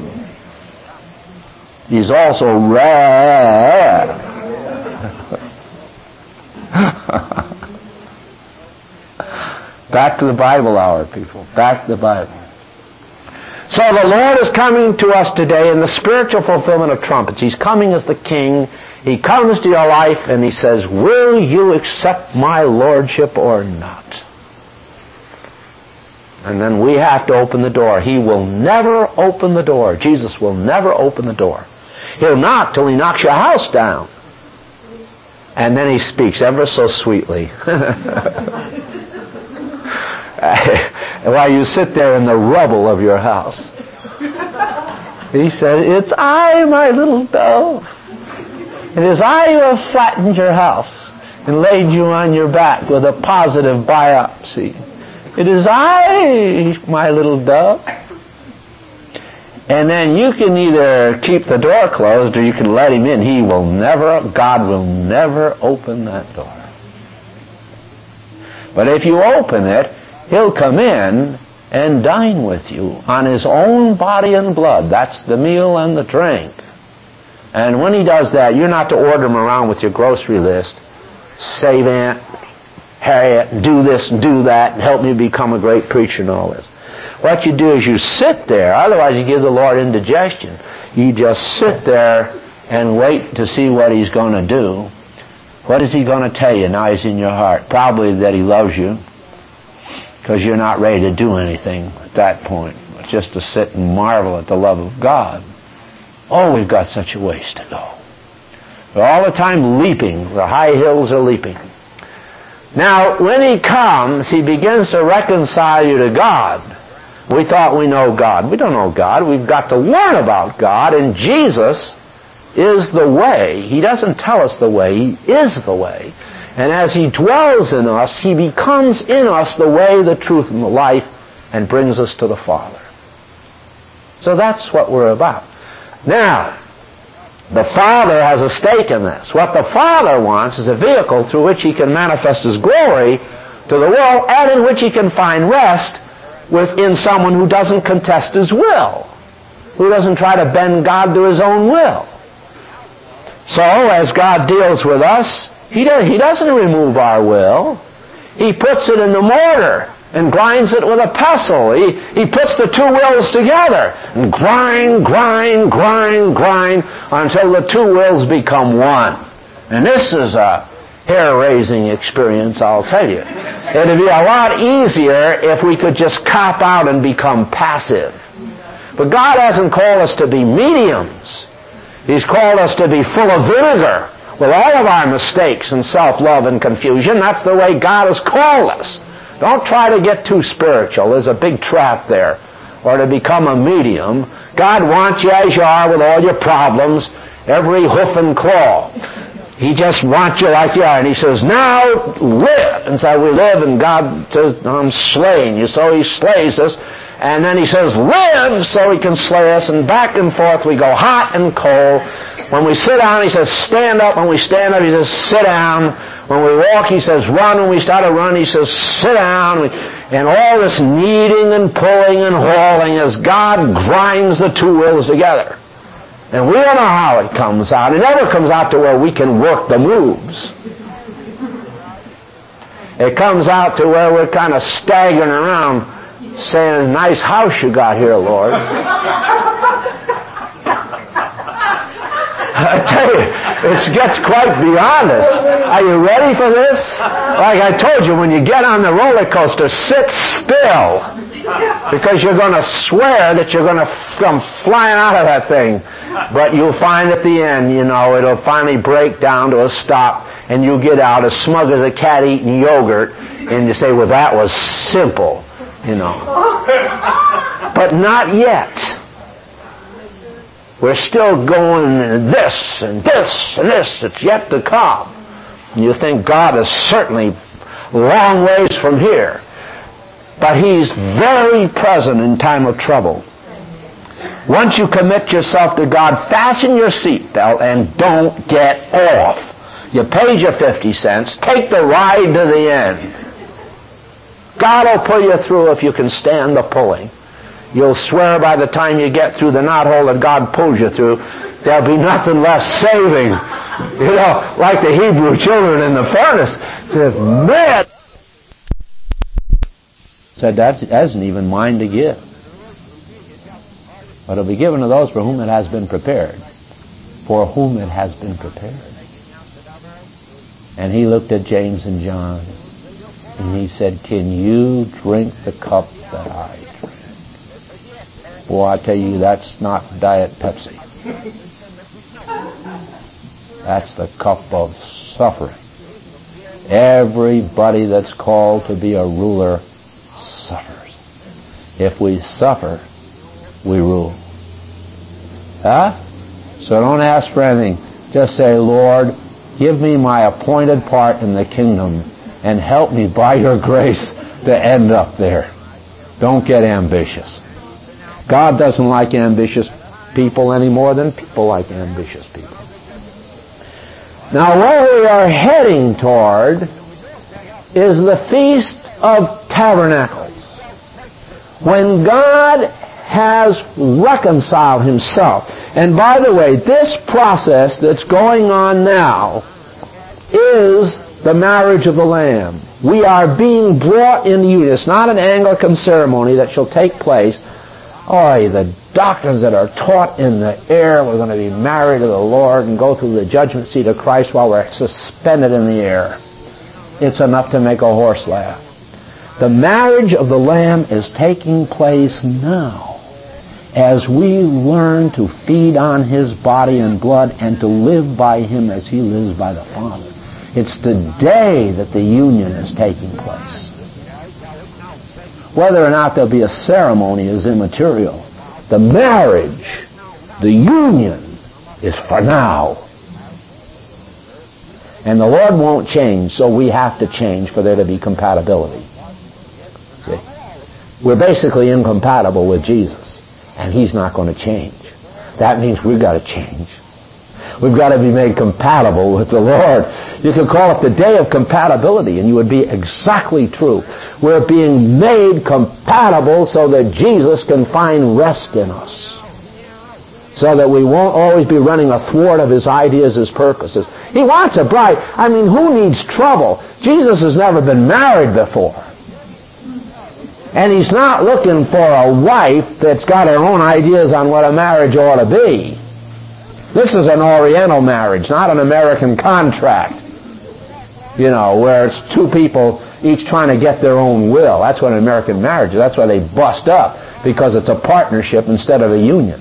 He's also wrath. Back to the Bible hour, people. Back to the Bible. So the Lord is coming to us today in the spiritual fulfillment of trumpets. He's coming as the King. He comes to your life and he says, will you accept my lordship or not? And then we have to open the door. He will never open the door. Jesus will never open the door. He'll knock till he knocks your house down. And then he speaks ever so sweetly. While you sit there in the rubble of your house. He said, it's I, my little dove. It is I who have flattened your house and laid you on your back with a positive biopsy. It is I, my little dove. And then you can either keep the door closed or you can let him in. God will never open that door. But if you open it, he'll come in and dine with you on his own body and blood. That's the meal and the drink. And when he does that, you're not to order him around with your grocery list. Save Aunt Harriet, and do this and do that, and help me become a great preacher and all this. What you do is you sit there, otherwise you give the Lord indigestion. You just sit there and wait to see what he's going to do. What is he going to tell you now he's in your heart? Probably that he loves you, because you're not ready to do anything at that point. It's just to sit and marvel at the love of God. Oh, we've got such a ways to go. We're all the time leaping. The high hills are leaping. Now, when he comes, he begins to reconcile you to God. We thought we know God. We don't know God. We've got to learn about God, and Jesus is the way. He doesn't tell us the way. He is the way. And as he dwells in us, he becomes in us the way, the truth, and the life, and brings us to the Father. So that's what we're about. Now, the Father has a stake in this. What the Father wants is a vehicle through which he can manifest his glory to the world, and in which he can find rest within someone who doesn't contest his will, who doesn't try to bend God to his own will. So, as God deals with us, He doesn't remove our will. He puts it in the mortar and grinds it with a pestle. He puts the two wills together and grind until the two wills become one. And this is a hair-raising experience, I'll tell you. It'd be a lot easier if we could just cop out and become passive. But God hasn't called us to be mediums. He's called us to be full of vinegar with all of our mistakes and self-love and confusion. That's the way God has called us. Don't try to get too spiritual. There's a big trap there. Or to become a medium. God wants you as you are with all your problems, every hoof and claw. He just wants you like you are. And he says, now live. And so we live, and God says, I'm slaying you. So he slays us. And then he says, live, so he can slay us. And back and forth we go, hot and cold. When we sit down, he says, stand up. When we stand up, he says, sit down. When we walk, he says, run. When we start to run, he says, sit down. And all this kneading and pulling and hauling as God grinds the two wills together. And we don't know how it comes out. It never comes out to where we can work the moves. It comes out to where we're kind of staggering around saying, nice house you got here, Lord. I tell you, it gets quite beyond us. Are you ready for this? Like I told you, when you get on the roller coaster, sit still. Because you're going to swear that you're going to come flying out of that thing. But you'll find at the end, it'll finally break down to a stop, and you'll get out as smug as a cat eating yogurt, and you say, well, that was simple, But not yet. We're still going this and this and this. It's yet to come. And you think God is certainly long ways from here. But He's very present in time of trouble. Once you commit yourself to God, fasten your seatbelt and don't get off. You paid your 50 cents. Take the ride to the end. God will pull you through if you can stand the pulling. You'll swear by the time you get through the knothole that God pulls you through, there'll be nothing left saving. Like the Hebrew children in the furnace. Said, man! Said, that isn't even mine to give. But it'll be given to those for whom it has been prepared. For whom it has been prepared. And he looked at James and John, and he said, can you drink the cup that I drink? Boy, I tell you, that's not Diet Pepsi. That's the cup of suffering. Everybody that's called to be a ruler suffers. If we suffer, we rule. Huh? So don't ask for anything. Just say, Lord, give me my appointed part in the kingdom and help me by your grace to end up there. Don't get ambitious. God doesn't like ambitious people any more than people like ambitious people. Now, where we are heading toward is the Feast of Tabernacles. When God has reconciled Himself. And by the way, this process that's going on now is the marriage of the Lamb. We are being brought into union. It's not an Anglican ceremony that shall take place. Oh, the doctrines that are taught in the air, we're going to be married to the Lord and go through the judgment seat of Christ while we're suspended in the air. It's enough to make a horse laugh. The marriage of the Lamb is taking place now as we learn to feed on His body and blood and to live by Him as He lives by the Father. It's today that the union is taking place. Whether or not there'll be a ceremony is immaterial. The marriage, the union, is for now. And the Lord won't change, so we have to change for there to be compatibility. See? We're basically incompatible with Jesus, and He's not going to change. That means we've got to change. We've got to be made compatible with the Lord. You could call it the day of compatibility, and you would be exactly true. We're being made compatible so that Jesus can find rest in us. So that we won't always be running athwart of His ideas, His purposes. He wants a bride. I mean, who needs trouble? Jesus has never been married before. And He's not looking for a wife that's got her own ideas on what a marriage ought to be. This is an Oriental marriage, not an American contract. Where it's two people each trying to get their own will. That's what an American marriage is. That's why they bust up, because it's a partnership instead of a union.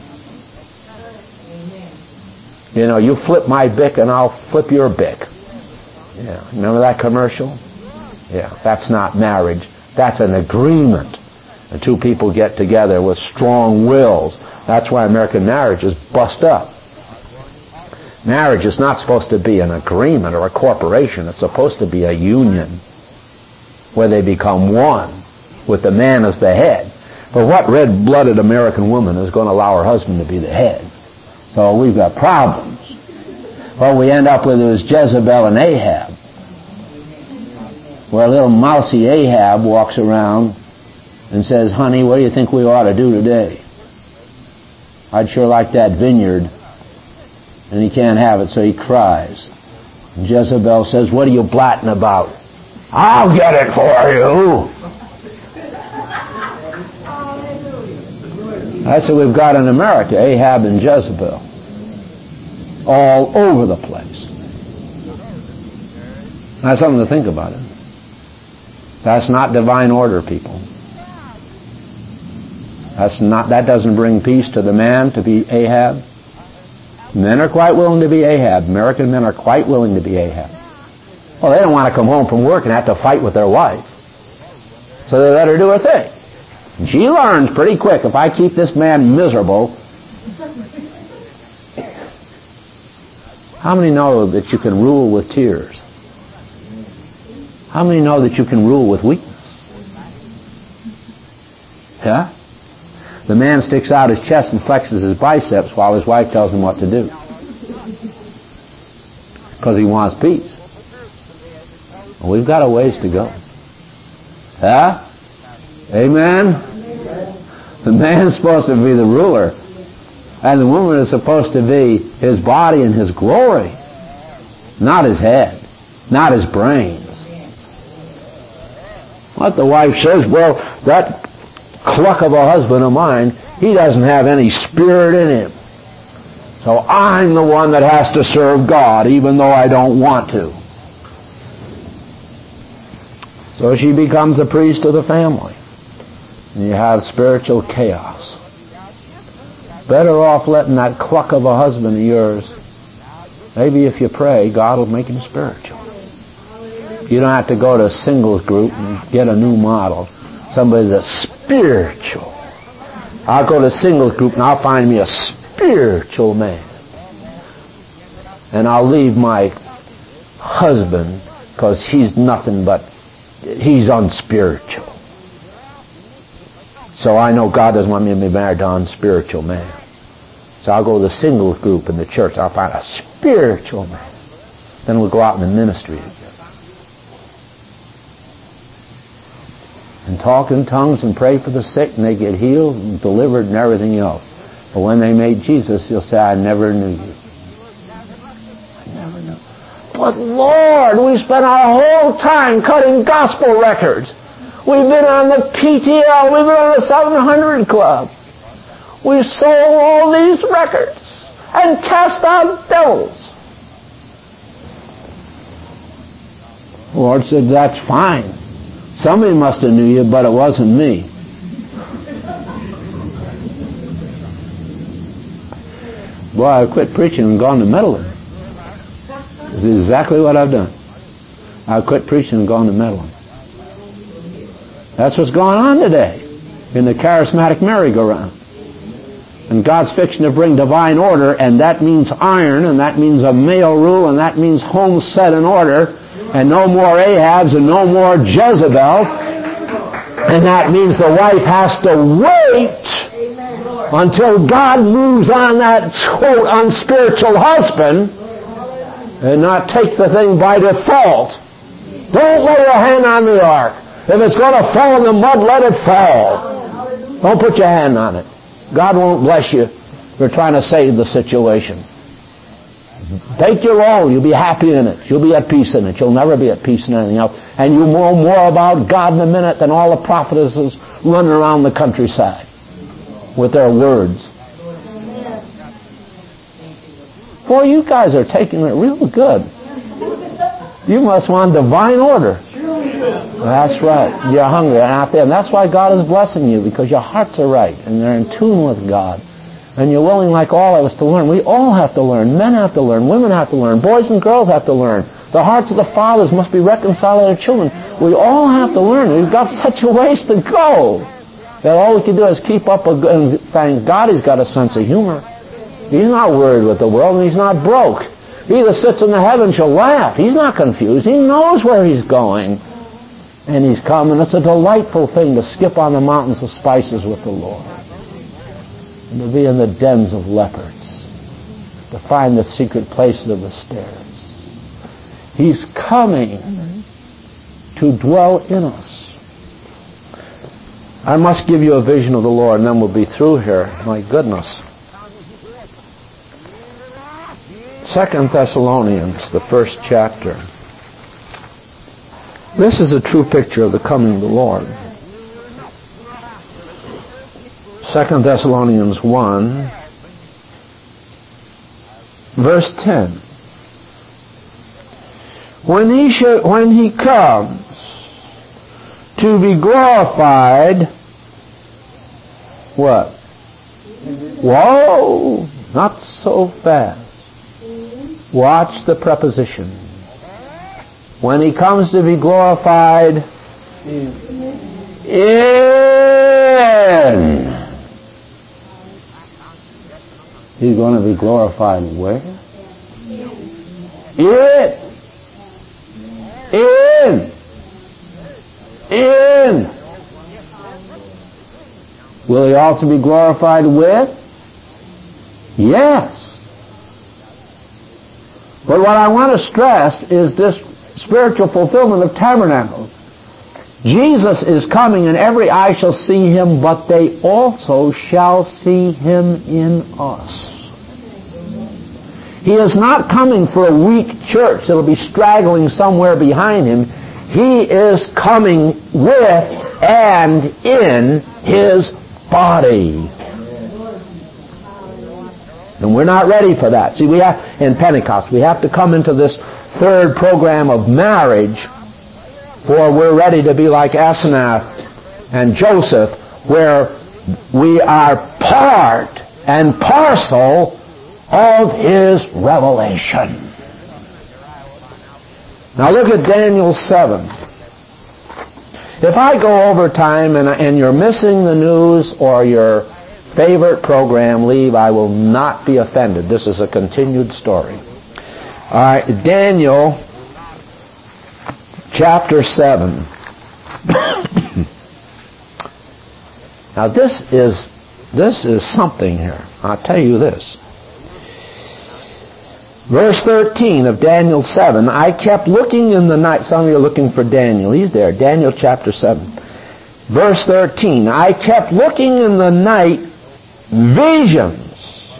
You flip my Bic and I'll flip your Bic. Yeah, remember that commercial? Yeah, that's not marriage. That's an agreement. The two people get together with strong wills. That's why American marriage is bust up. Marriage is not supposed to be an agreement or a corporation. It's supposed to be a union where they become one with the man as the head. But what red-blooded American woman is going to allow her husband to be the head? So we've got problems. What we end up with is Jezebel and Ahab. Where little mousy Ahab walks around and says, honey, what do you think we ought to do today? I'd sure like that vineyard. And he can't have it, so he cries. And Jezebel says, what are you blatting about? I'll get it for you. That's what we've got in America, Ahab and Jezebel. All over the place. That's something to think about. That's not divine order, people. That doesn't bring peace to the man to be Ahab. Men are quite willing to be Ahab. American men are quite willing to be Ahab. Well, they don't want to come home from work and have to fight with their wife. So they let her do her thing. And she learns pretty quick, if I keep this man miserable. How many know that you can rule with tears? How many know that you can rule with weakness? Yeah? The man sticks out his chest and flexes his biceps while his wife tells him what to do. Because he wants peace. Well, we've got a ways to go. Huh? Amen? The man's supposed to be the ruler. And the woman is supposed to be his body and his glory. Not his head. Not his brains. What the wife says, well, that cluck of a husband of mine, he doesn't have any spirit in him. So I'm the one that has to serve God, even though I don't want to. So she becomes the priest of the family. And you have spiritual chaos. Better off letting that cluck of a husband of yours, maybe if you pray, God will make him spiritual. You don't have to go to a singles group and get a new model. Somebody that's spiritual. I'll go to a singles group and I'll find me a spiritual man. And I'll leave my husband because he's nothing but, he's unspiritual. So I know God doesn't want me to be married to an unspiritual man. So I'll go to the singles group in the church. I'll find a spiritual man. Then we'll go out in the ministry together. And talk in tongues and pray for the sick, and they get healed and delivered and everything else. But when they meet Jesus, he'll say, I never knew you. I never knew. But Lord, we spent our whole time cutting gospel records. We've been on the PTL. We've been on the 700 Club. We've sold all these records and cast out devils. The Lord said, that's fine. Somebody must have knew you, but it wasn't me. Boy, I've quit preaching and gone to meddling. This is exactly what I've done. I've quit preaching and gone to meddling. That's what's going on today in the charismatic merry-go-round. And God's fixing to bring divine order, and that means iron, and that means a male rule, and that means homes set in order, and no more Ahabs and no more Jezebel. And that means the wife has to wait until God moves on that, quote, unspiritual husband and not take the thing by default. Don't lay your hand on the ark. If it's going to fall in the mud, let it fall. Don't put your hand on it. God won't bless you for trying to save the situation. Take your own. You'll be happy in it. You'll be at peace in it. You'll never be at peace in anything else. And you'll know more about God in a minute than all the prophetesses running around the countryside with their words. Boy, you guys are taking it real good. You must want divine order. That's right. You're hungry and out there. And that's why God is blessing you, because your hearts are right and they're in tune with God. And you're willing, like all of us, to learn. We all have to learn. Men have to learn. Women have to learn. Boys and girls have to learn. The hearts of the fathers must be reconciled to their children. We all have to learn. We've got such a ways to go that all we can do is keep up and thank God he's got a sense of humor. He's not worried with the world, and he's not broke. He that sits in the heavens shall laugh. He's not confused. He knows where he's going. And he's come, and it's a delightful thing to skip on the mountains of spices with the Lord. And to be in the dens of leopards. to find the secret places of the stairs. He's coming to dwell in us. I must give you a vision of the Lord, and then we'll be through here. My goodness. 2 Thessalonians, the first chapter. This is a true picture of the coming of the Lord. 2 Thessalonians 1, verse 10. When he comes to be glorified, what? Whoa! Not so fast. Watch the preposition. When he comes to be glorified in. He's going to be glorified where? In. Will he also be glorified with? Yes. But what I want to stress is this spiritual fulfillment of tabernacles. Jesus is coming and every eye shall see him, but they also shall see him in us. He is not coming for a weak church that will be straggling somewhere behind him. He is coming with and in his body. And we're not ready for that. See, in Pentecost, we have to come into this third program of marriage, for we're ready to be like Asenath and Joseph, where we are part and parcel of his revelation. Now look at Daniel 7. If I go over time and you're missing the news or your favorite program, leave, I will not be offended. This is a continued story. All right, Daniel chapter 7. Now this is something here. I'll tell you this. Verse 13 of Daniel 7, I kept looking in the night. Some of you are looking for Daniel. He's there. Daniel chapter 7. Verse 13, I kept looking in the night visions.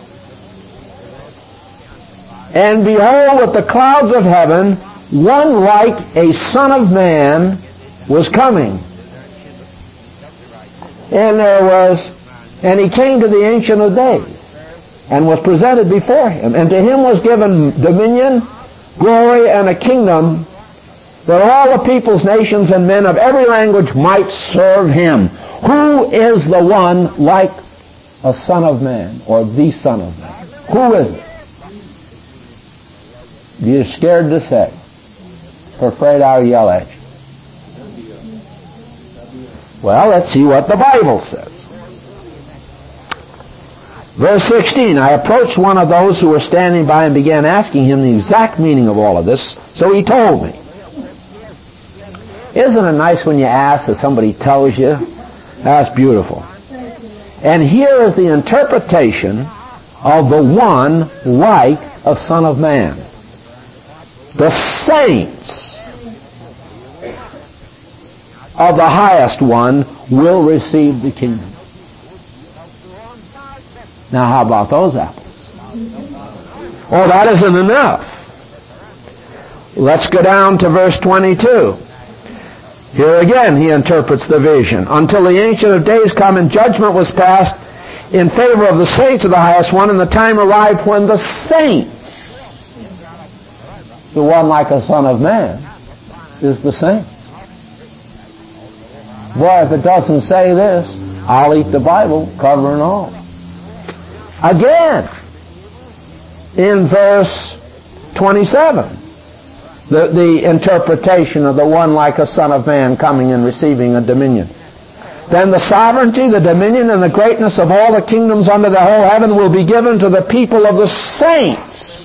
And behold, with the clouds of heaven, one like a son of man was coming. And he came to the Ancient of Days, and was presented before him. And to him was given dominion, glory, and a kingdom, that all the peoples, nations, and men of every language might serve him. Who is the one like a son of man, or the son of man? Who is it? You're scared to say. Or afraid I'll yell at you. Well, let's see what the Bible says. Verse 16, I approached one of those who were standing by and began asking him the exact meaning of all of this, so he told me. Isn't it nice when you ask that somebody tells you? That's beautiful. And here is the interpretation of the one like a son of man. The saints of the highest one will receive the kingdom. Now how about those apples? Oh, that isn't enough. Let's go down to verse 22. Here again he interprets the vision. Until the Ancient of Days come and judgment was passed in favor of the saints of the highest one, and the time arrived when the saints, the one like a son of man, is the saint. Boy, if it doesn't say this, I'll eat the Bible, cover and all. Again, in verse 27, the interpretation of the one like a son of man coming and receiving a dominion. Then the sovereignty, the dominion, and the greatness of all the kingdoms under the whole heaven will be given to the people of the saints.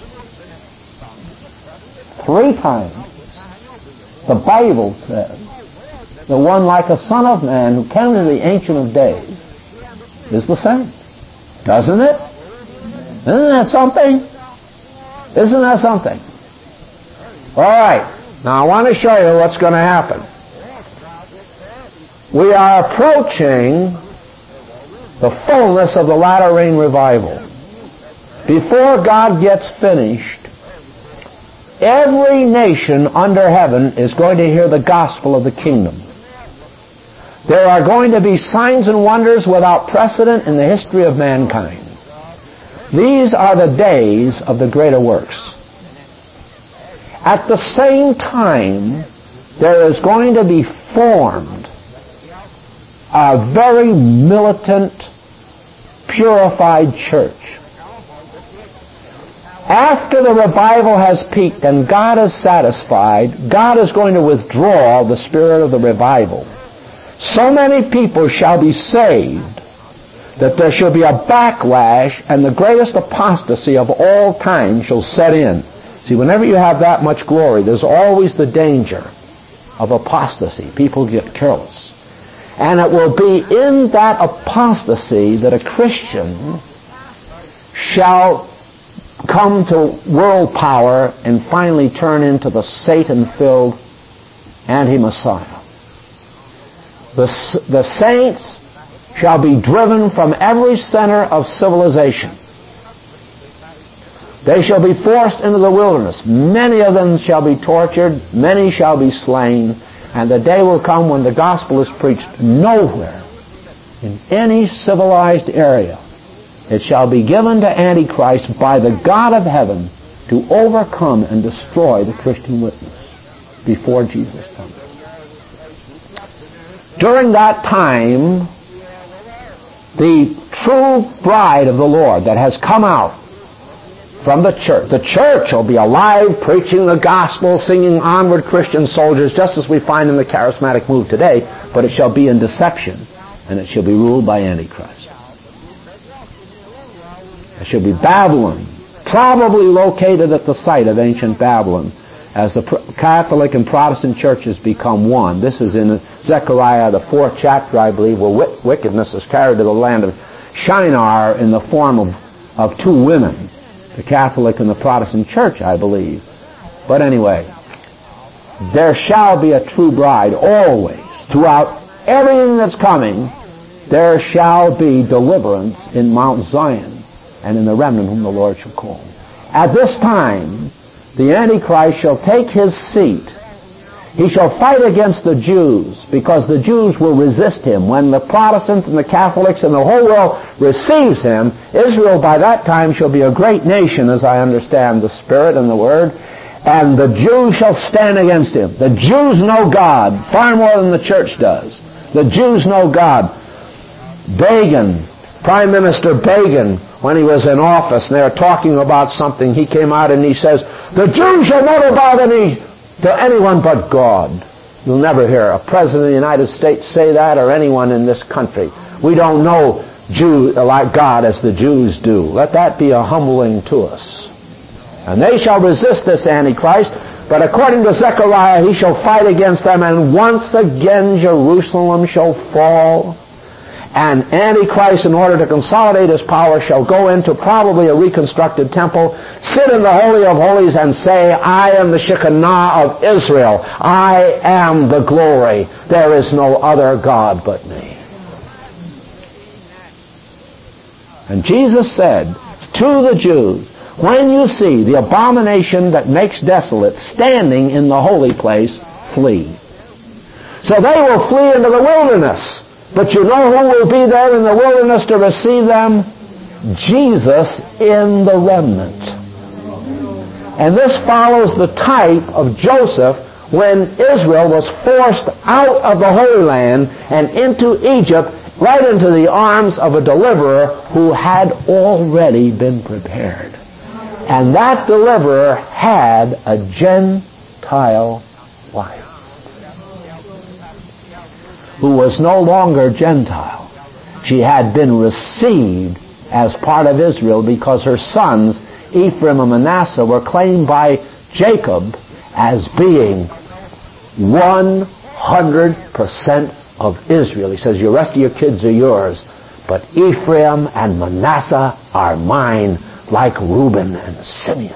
3 times the Bible says the one like a son of man who came to the Ancient of Days is the saint. Doesn't it? Isn't that something? Isn't that something? All right. Now I want to show you what's going to happen. We are approaching the fullness of the latter rain revival. Before God gets finished, every nation under heaven is going to hear the gospel of the kingdom. There are going to be signs and wonders without precedent in the history of mankind. These are the days of the greater works. At the same time, there is going to be formed a very militant, purified church. After the revival has peaked and God is satisfied, God is going to withdraw the spirit of the revival. So many people shall be saved that there shall be a backlash, and the greatest apostasy of all time shall set in. See, whenever you have that much glory, there's always the danger of apostasy. People get careless. And it will be in that apostasy that a Christian shall come to world power and finally turn into the Satan-filled anti-Messiah. The saints shall be driven from every center of civilization. They shall be forced into the wilderness. Many of them shall be tortured. Many shall be slain. And the day will come when the gospel is preached nowhere in any civilized area. It shall be given to Antichrist by the God of heaven to overcome and destroy the Christian witness before Jesus comes. During that time, the true bride of the Lord that has come out from the church will be alive, preaching the gospel, singing onward Christian soldiers, just as we find in the charismatic move today, but it shall be in deception, and it shall be ruled by Antichrist. It shall be Babylon, probably located at the site of ancient Babylon, as the Catholic and Protestant churches become one. This is in Zechariah, the 4th chapter, I believe, where wickedness is carried to the land of Shinar in the form of two women, the Catholic and the Protestant church, I believe. But anyway, there shall be a true bride always. Throughout everything that's coming, there shall be deliverance in Mount Zion and in the remnant whom the Lord shall call. At this time, the Antichrist shall take his seat. He shall fight against the Jews, because the Jews will resist him. When the Protestants and the Catholics and the whole world receives him, Israel by that time shall be a great nation, as I understand the Spirit and the Word, and the Jews shall stand against him. The Jews know God far more than the church does. The Jews know God. Begin, Prime Minister Begin, when he was in office, and they were talking about something, he came out and he says, the Jews shall never bow the knee to anyone but God. You'll never hear a president of the United States say that, or anyone in this country. We don't know like God as the Jews do. Let that be a humbling to us. And they shall resist this Antichrist, but according to Zechariah, he shall fight against them, and once again Jerusalem shall fall. And Antichrist, in order to consolidate his power, shall go into probably a reconstructed temple, sit in the Holy of Holies and say, I am the Shekinah of Israel. I am the glory. There is no other God but me. And Jesus said to the Jews, when you see the abomination that makes desolate standing in the holy place, flee. So they will flee into the wilderness. But you know who will be there in the wilderness to receive them? Jesus in the remnant. And this follows the type of Joseph when Israel was forced out of the Holy Land and into Egypt, right into the arms of a deliverer who had already been prepared. And that deliverer had a Gentile wife, who was no longer Gentile. She had been received as part of Israel because her sons, Ephraim and Manasseh, were claimed by Jacob as being 100% of Israel. He says, the rest of your kids are yours, but Ephraim and Manasseh are mine like Reuben and Simeon.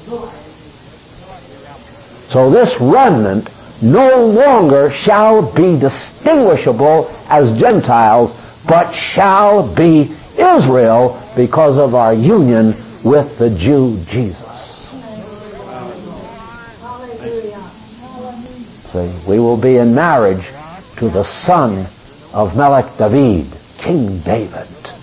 So this remnant no longer shall be distinguishable as Gentiles, but shall be Israel because of our union with the Jew Jesus. See, we will be in marriage to the son of Melech David, King David.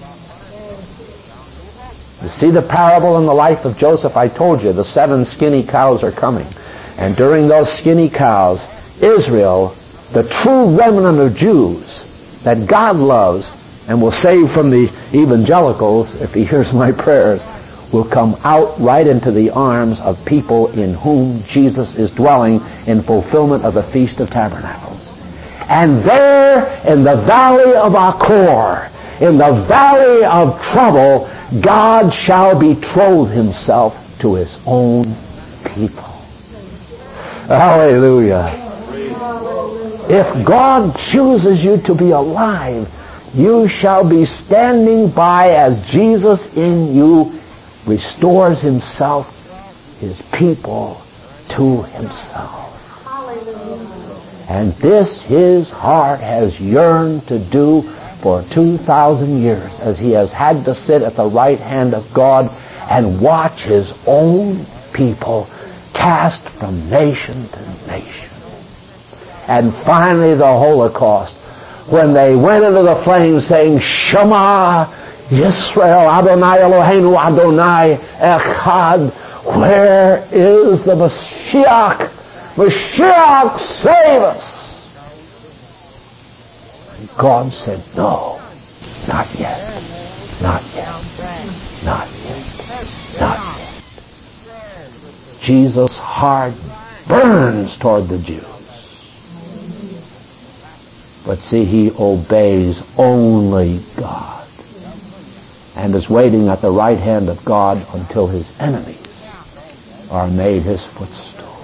You see the parable in the life of Joseph? I told you the 7 skinny cows are coming. And during those skinny cows, Israel, the true remnant of Jews that God loves and will save from the evangelicals, if he hears my prayers, will come out right into the arms of people in whom Jesus is dwelling in fulfillment of the Feast of Tabernacles. And there, in the valley of Achor, in the valley of trouble, God shall betroth himself to his own people. Hallelujah. If God chooses you to be alive, you shall be standing by as Jesus in you restores himself, his people, to himself. And this his heart has yearned to do for 2,000 years, as he has had to sit at the right hand of God and watch his own people cast from nation to nation. And finally the Holocaust, when they went into the flames saying, Shema Yisrael, Adonai Eloheinu, Adonai Echad, where is the Mashiach? Mashiach, save us! And God said, no, not yet, not yet, not yet, not yet. Jesus' heart burns toward the Jews. But see, he obeys only God and is waiting at the right hand of God until his enemies are made his footstool.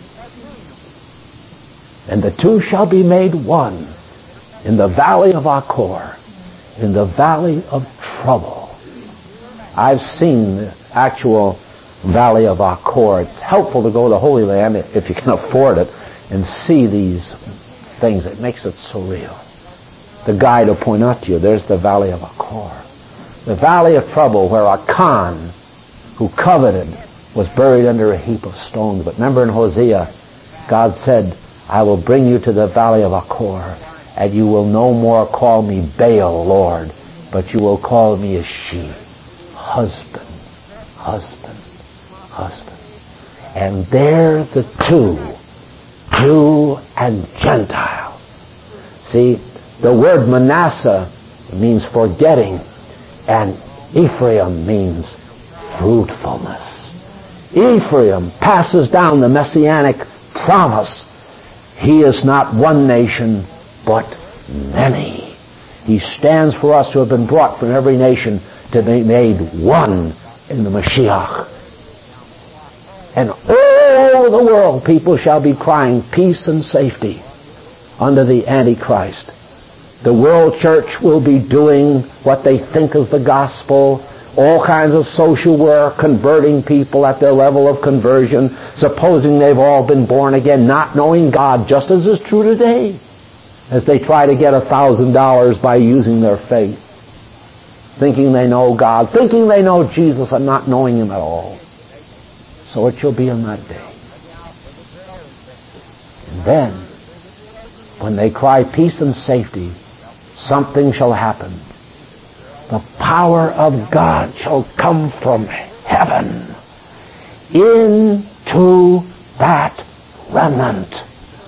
And the two shall be made one in the valley of Achor, in the valley of trouble. I've seen the actual valley of Achor. It's helpful to go to the Holy Land if you can afford it and see these things. It makes it so real. The guide will point out to you, there's the valley of Achor. The valley of trouble where Achan, who coveted, was buried under a heap of stones. But remember in Hosea, God said, I will bring you to the valley of Achor, and you will no more call me Baal, Lord, but you will call me a she, husband, husband, husband. And there the two, Jew and Gentile. See, the word Manasseh means forgetting, and Ephraim means fruitfulness. Ephraim passes down the messianic promise. He is not one nation, but many. He stands for us who have been brought from every nation to be made one in the Mashiach. And all over the world people shall be crying peace and safety under the Antichrist. The world church will be doing what they think is the gospel, all kinds of social work, converting people at their level of conversion, supposing they've all been born again, not knowing God, just as is true today, as they try to get $1,000 by using their faith, thinking they know God, thinking they know Jesus, and not knowing him at all. So it shall be in that day. And then, when they cry peace and safety, something shall happen. The power of God shall come from heaven into that remnant.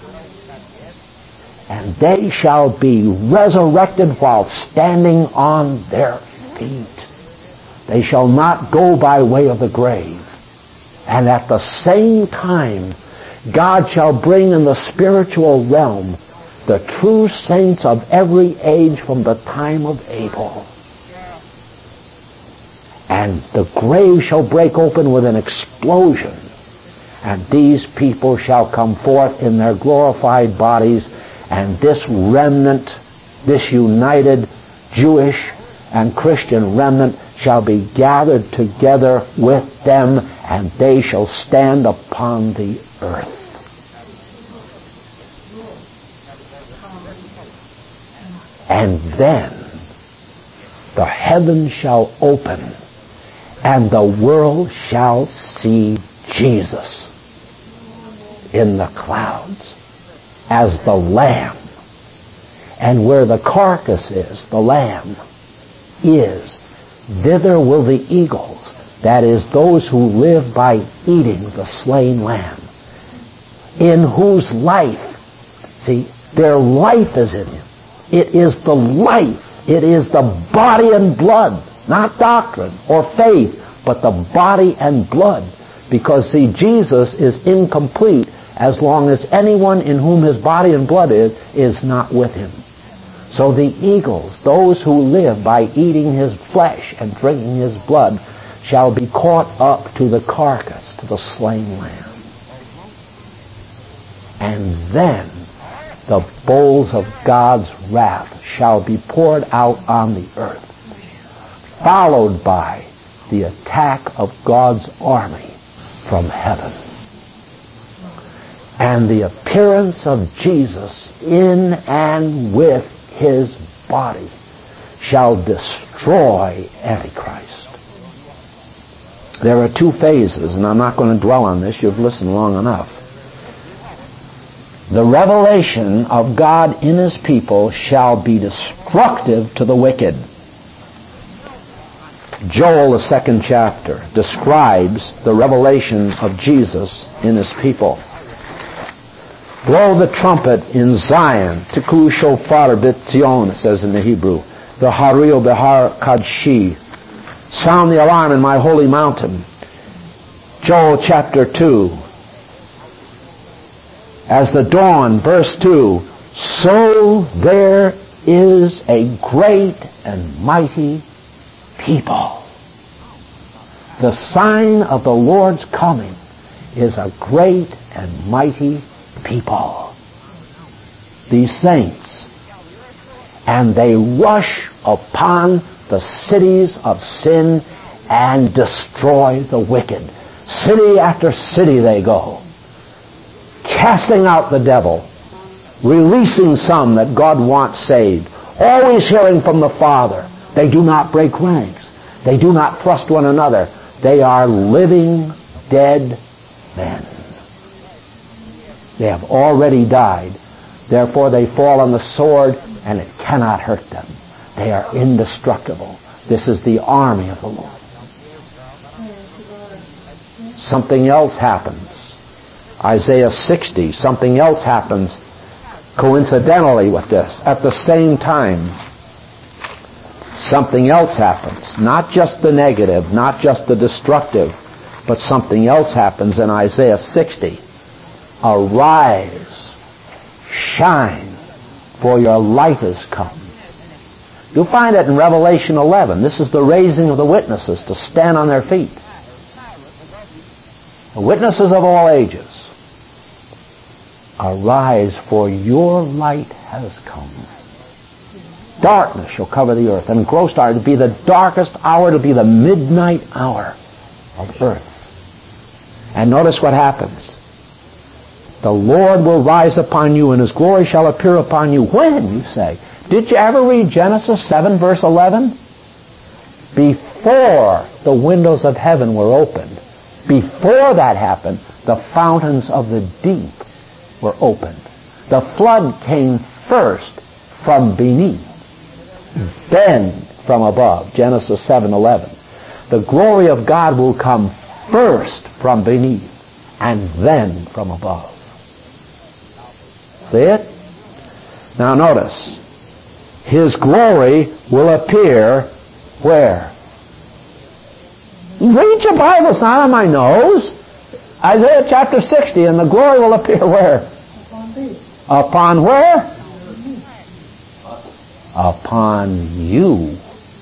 And they shall be resurrected while standing on their feet. They shall not go by way of the grave. And at the same time, God shall bring in the spiritual realm the true saints of every age from the time of Abel. And the grave shall break open with an explosion. And these people shall come forth in their glorified bodies. And this remnant, this united Jewish and Christian remnant, shall be gathered together with them, and they shall stand upon the earth. And then the heavens shall open, and the world shall see Jesus in the clouds as the Lamb. And where the carcass is, the Lamb is, thither will the eagles, that is, those who live by eating the slain Lamb, in whose life, see, their life is in him. It is the life. It is the body and blood, not doctrine or faith, but the body and blood. Because, see, Jesus is incomplete as long as anyone in whom his body and blood is not with him. So the eagles, those who live by eating his flesh and drinking his blood, shall be caught up to the carcass, to the slain Lamb. And then the bowls of God's wrath shall be poured out on the earth, followed by the attack of God's army from heaven. And the appearance of Jesus in and with his body shall destroy Antichrist. There are two phases, and I'm not going to dwell on this. You've listened long enough. The revelation of God in his people shall be destructive to the wicked. Joel, the 2nd chapter, describes the revelation of Jesus in his people. Blow the trumpet in Zion, Tiku shofar b'Tzion, it says in the Hebrew, the Haril behar kadshi. Sound the alarm in my holy mountain. Joel chapter 2. As the dawn, verse 2, so there is a great and mighty people. The sign of the Lord's coming is a great and mighty people. These saints. And they rush upon the cities of sin and destroy the wicked. City after city they go, casting out the devil, releasing some that God wants saved, always hearing from the Father. They do not break ranks. They do not thrust one another. They are living dead men. They have already died. Therefore they fall on the sword, and it cannot hurt them. They are indestructible. This is the army of the Lord. Something else happens. Isaiah 60, something else happens coincidentally with this. At the same time, something else happens. Not just the negative, not just the destructive, but something else happens in Isaiah 60. Arise, shine, for your light has come. You'll find it in Revelation 11. This is the raising of the witnesses to stand on their feet. The witnesses of all ages. Arise, for your light has come. Darkness shall cover the earth, and gross darkness. It'll be the darkest hour. It'll be the midnight hour of earth. And notice what happens. The Lord will rise upon you, and his glory shall appear upon you. When, you say? Did you ever read Genesis 7, verse 11? Before the windows of heaven were opened, before that happened, the fountains of the deep were opened. The flood came first from beneath, then from above. Genesis 7:11. The glory of God will come first from beneath and then from above. See it? Now notice, his glory will appear where? Read your Bible, it's not on my nose. Isaiah chapter 60, and the glory will appear where? Upon where? Upon you.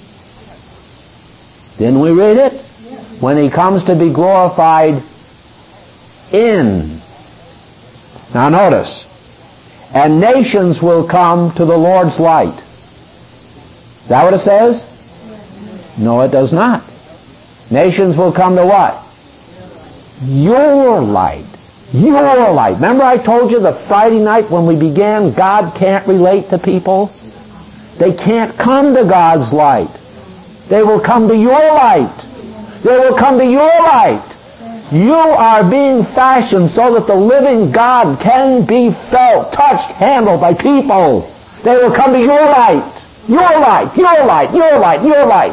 Didn't we read it? When he comes to be glorified in. Now notice, and nations will come to the Lord's light. Is that what it says? No, it does not. Nations will come to what? Your light. Your light. Remember I told you the Friday night when we began, God can't relate to people? They can't come to God's light. They will come to your light. They will come to your light. You are being fashioned so that the living God can be felt, touched, handled by people. They will come to your light. Your light, your light, your light, your light.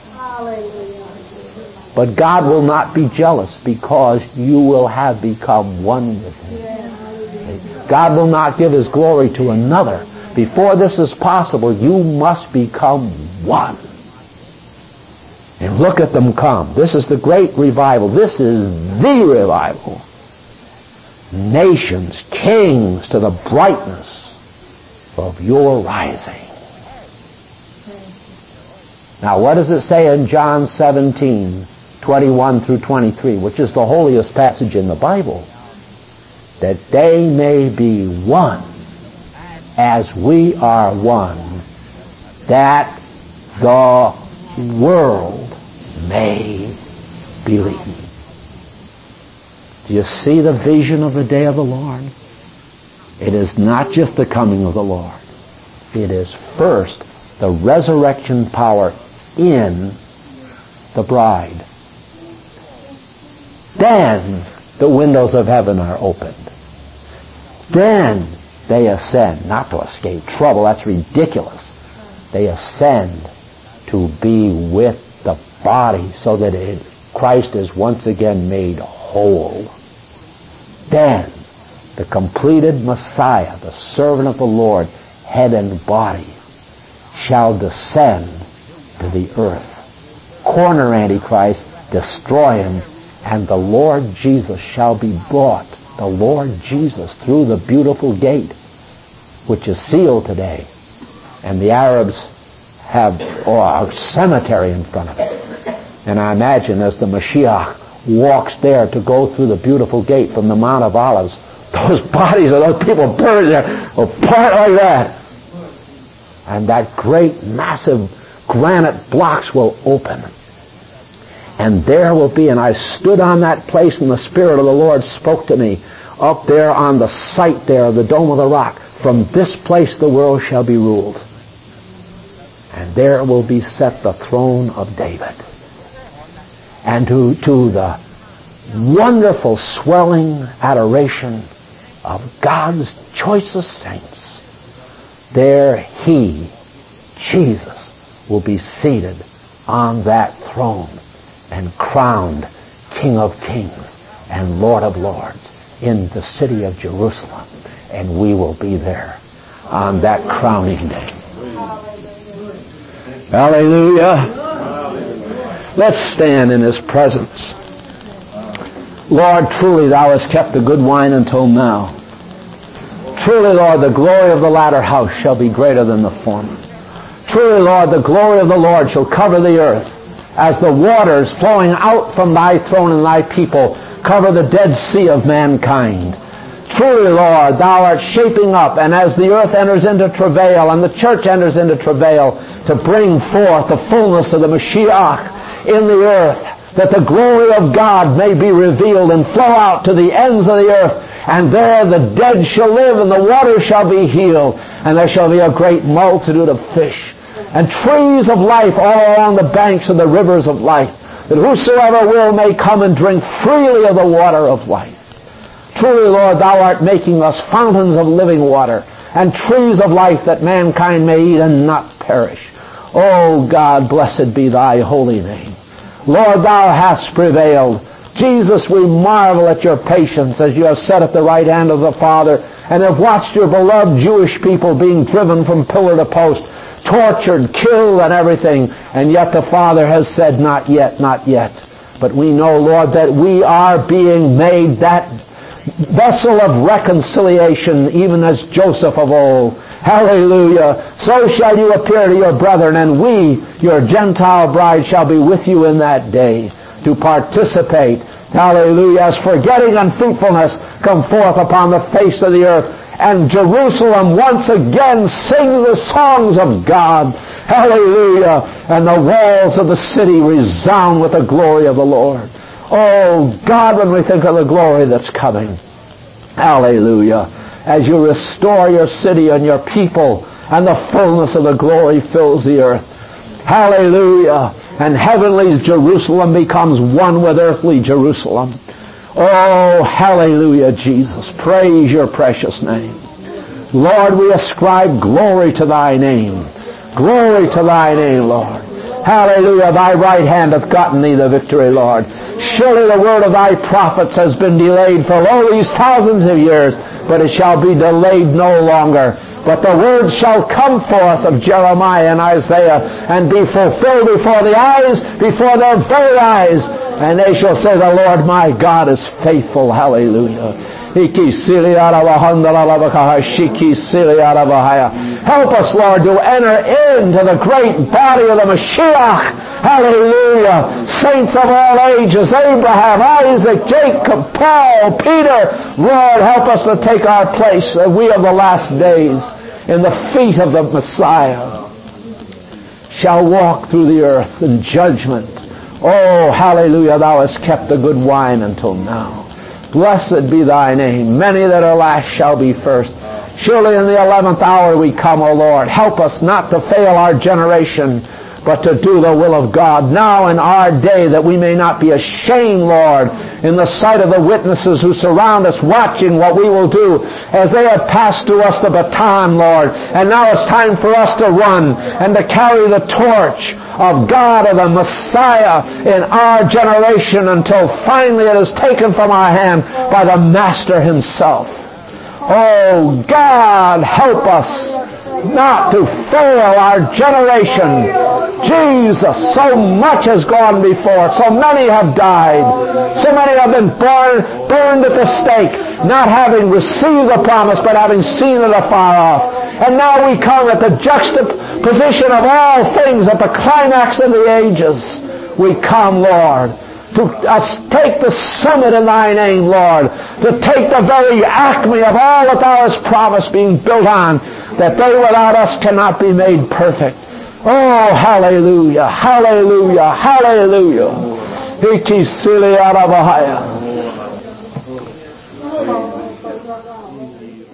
But God will not be jealous because you will have become one with Him. God will not give His glory to another. Before this is possible, you must become one. And look at them come. This is the great revival. This is the revival. Nations, kings, to the brightness of your rising. Now, what does it say in John 17:21 through 23, which is the holiest passage in the Bible? That they may be one as we are one, that the world may believe. Do you see the vision of the day of the Lord? It is not just the coming of the Lord. It is first the resurrection power in the bride. Then the windows of heaven are opened. Then they ascend, not to escape trouble, that's ridiculous. They ascend to be with the body so that Christ is once again made whole. Then the completed Messiah, the servant of the Lord, head and body, shall descend to the earth. Corner Antichrist, destroy him, and the Lord Jesus shall be brought, the Lord Jesus, through the beautiful gate, which is sealed today. And the Arabs have a cemetery in front of it. And I imagine as the Mashiach walks there to go through the beautiful gate from the Mount of Olives, those bodies of those people buried there will part like that. And that great, massive granite blocks will open. And there will be, and I stood on that place and the Spirit of the Lord spoke to me up there on the site there of the Dome of the Rock. From this place the world shall be ruled. And there will be set the throne of David. And to the wonderful swelling adoration of God's choicest saints, there He, Jesus, will be seated on that throne and crowned King of Kings and Lord of Lords in the city of Jerusalem. And we will be there on that crowning day. Hallelujah. Let's stand in His presence. Lord, truly Thou hast kept the good wine until now. Truly, Lord, the glory of the latter house shall be greater than the former. Truly, Lord, the glory of the Lord shall cover the earth as the waters flowing out from Thy throne and Thy people cover the Dead Sea of mankind. Truly, Lord, Thou art shaping up, and as the earth enters into travail and the church enters into travail, to bring forth the fullness of the Mashiach in the earth, that the glory of God may be revealed and flow out to the ends of the earth, and there the dead shall live and the waters shall be healed, and there shall be a great multitude of fish and trees of life all along the banks of the rivers of life, that whosoever will may come and drink freely of the water of life. Truly, Lord, Thou art making us fountains of living water and trees of life that mankind may eat and not perish. Oh God, blessed be Thy holy name. Lord, Thou hast prevailed. Jesus, we marvel at Your patience as You have sat at the right hand of the Father and have watched Your beloved Jewish people being driven from pillar to post, tortured, killed, and everything. And yet the Father has said, not yet, not yet. But we know, Lord, that we are being made that vessel of reconciliation, even as Joseph of old. Hallelujah. So shall You appear to Your brethren, and we, Your Gentile bride, shall be with You in that day to participate. Hallelujah. As forgetting unfruitfulness come forth upon the face of the earth, and Jerusalem once again sing the songs of God. Hallelujah. And the walls of the city resound with the glory of the Lord. Oh, God, when we think of the glory that's coming. Hallelujah. As you restore your city and your people, and the fullness of the glory fills the earth. Hallelujah. And heavenly Jerusalem becomes one with earthly Jerusalem. Oh, hallelujah, Jesus. Praise your precious name. Lord, we ascribe glory to thy name. Glory to thy name, Lord. Hallelujah. Thy right hand hath gotten thee the victory, Lord. Surely the word of thy prophets has been delayed for all these thousands of years, but it shall be delayed no longer. But the word shall come forth of Jeremiah and Isaiah and be fulfilled before their very eyes. And they shall say, the Lord my God is faithful. Hallelujah. Help us, Lord, to enter into the great body of the Mashiach. Hallelujah. Saints of all ages, Abraham, Isaac, Jacob, Paul, Peter. Lord, help us to take our place, that we of the last days, in the feet of the Messiah, shall walk through the earth in judgment. Oh, hallelujah, thou hast kept the good wine until now. Blessed be thy name. Many that are last shall be first. Surely in the 11th hour we come, O Lord. Help us not to fail our generation, but to do the will of God now in our day, that we may not be ashamed, Lord, in the sight of the witnesses who surround us, watching what we will do as they have passed to us the baton, Lord. And now it's time for us to run and to carry the torch of God, of the Messiah, in our generation, until finally it is taken from our hand by the Master himself. Oh, God, help us not to fail our generation. Jesus, so much has gone before. So many have died. So many have been burned at the stake, not having received the promise, but having seen it afar off. And now we come at the juxtaposition of all things, at the climax of the ages. We come, Lord, to take the summit in thy name, Lord, to take the very acme of all that thou hast promised being built on, that they without us cannot be made perfect. Oh, hallelujah, hallelujah, hallelujah. Hiki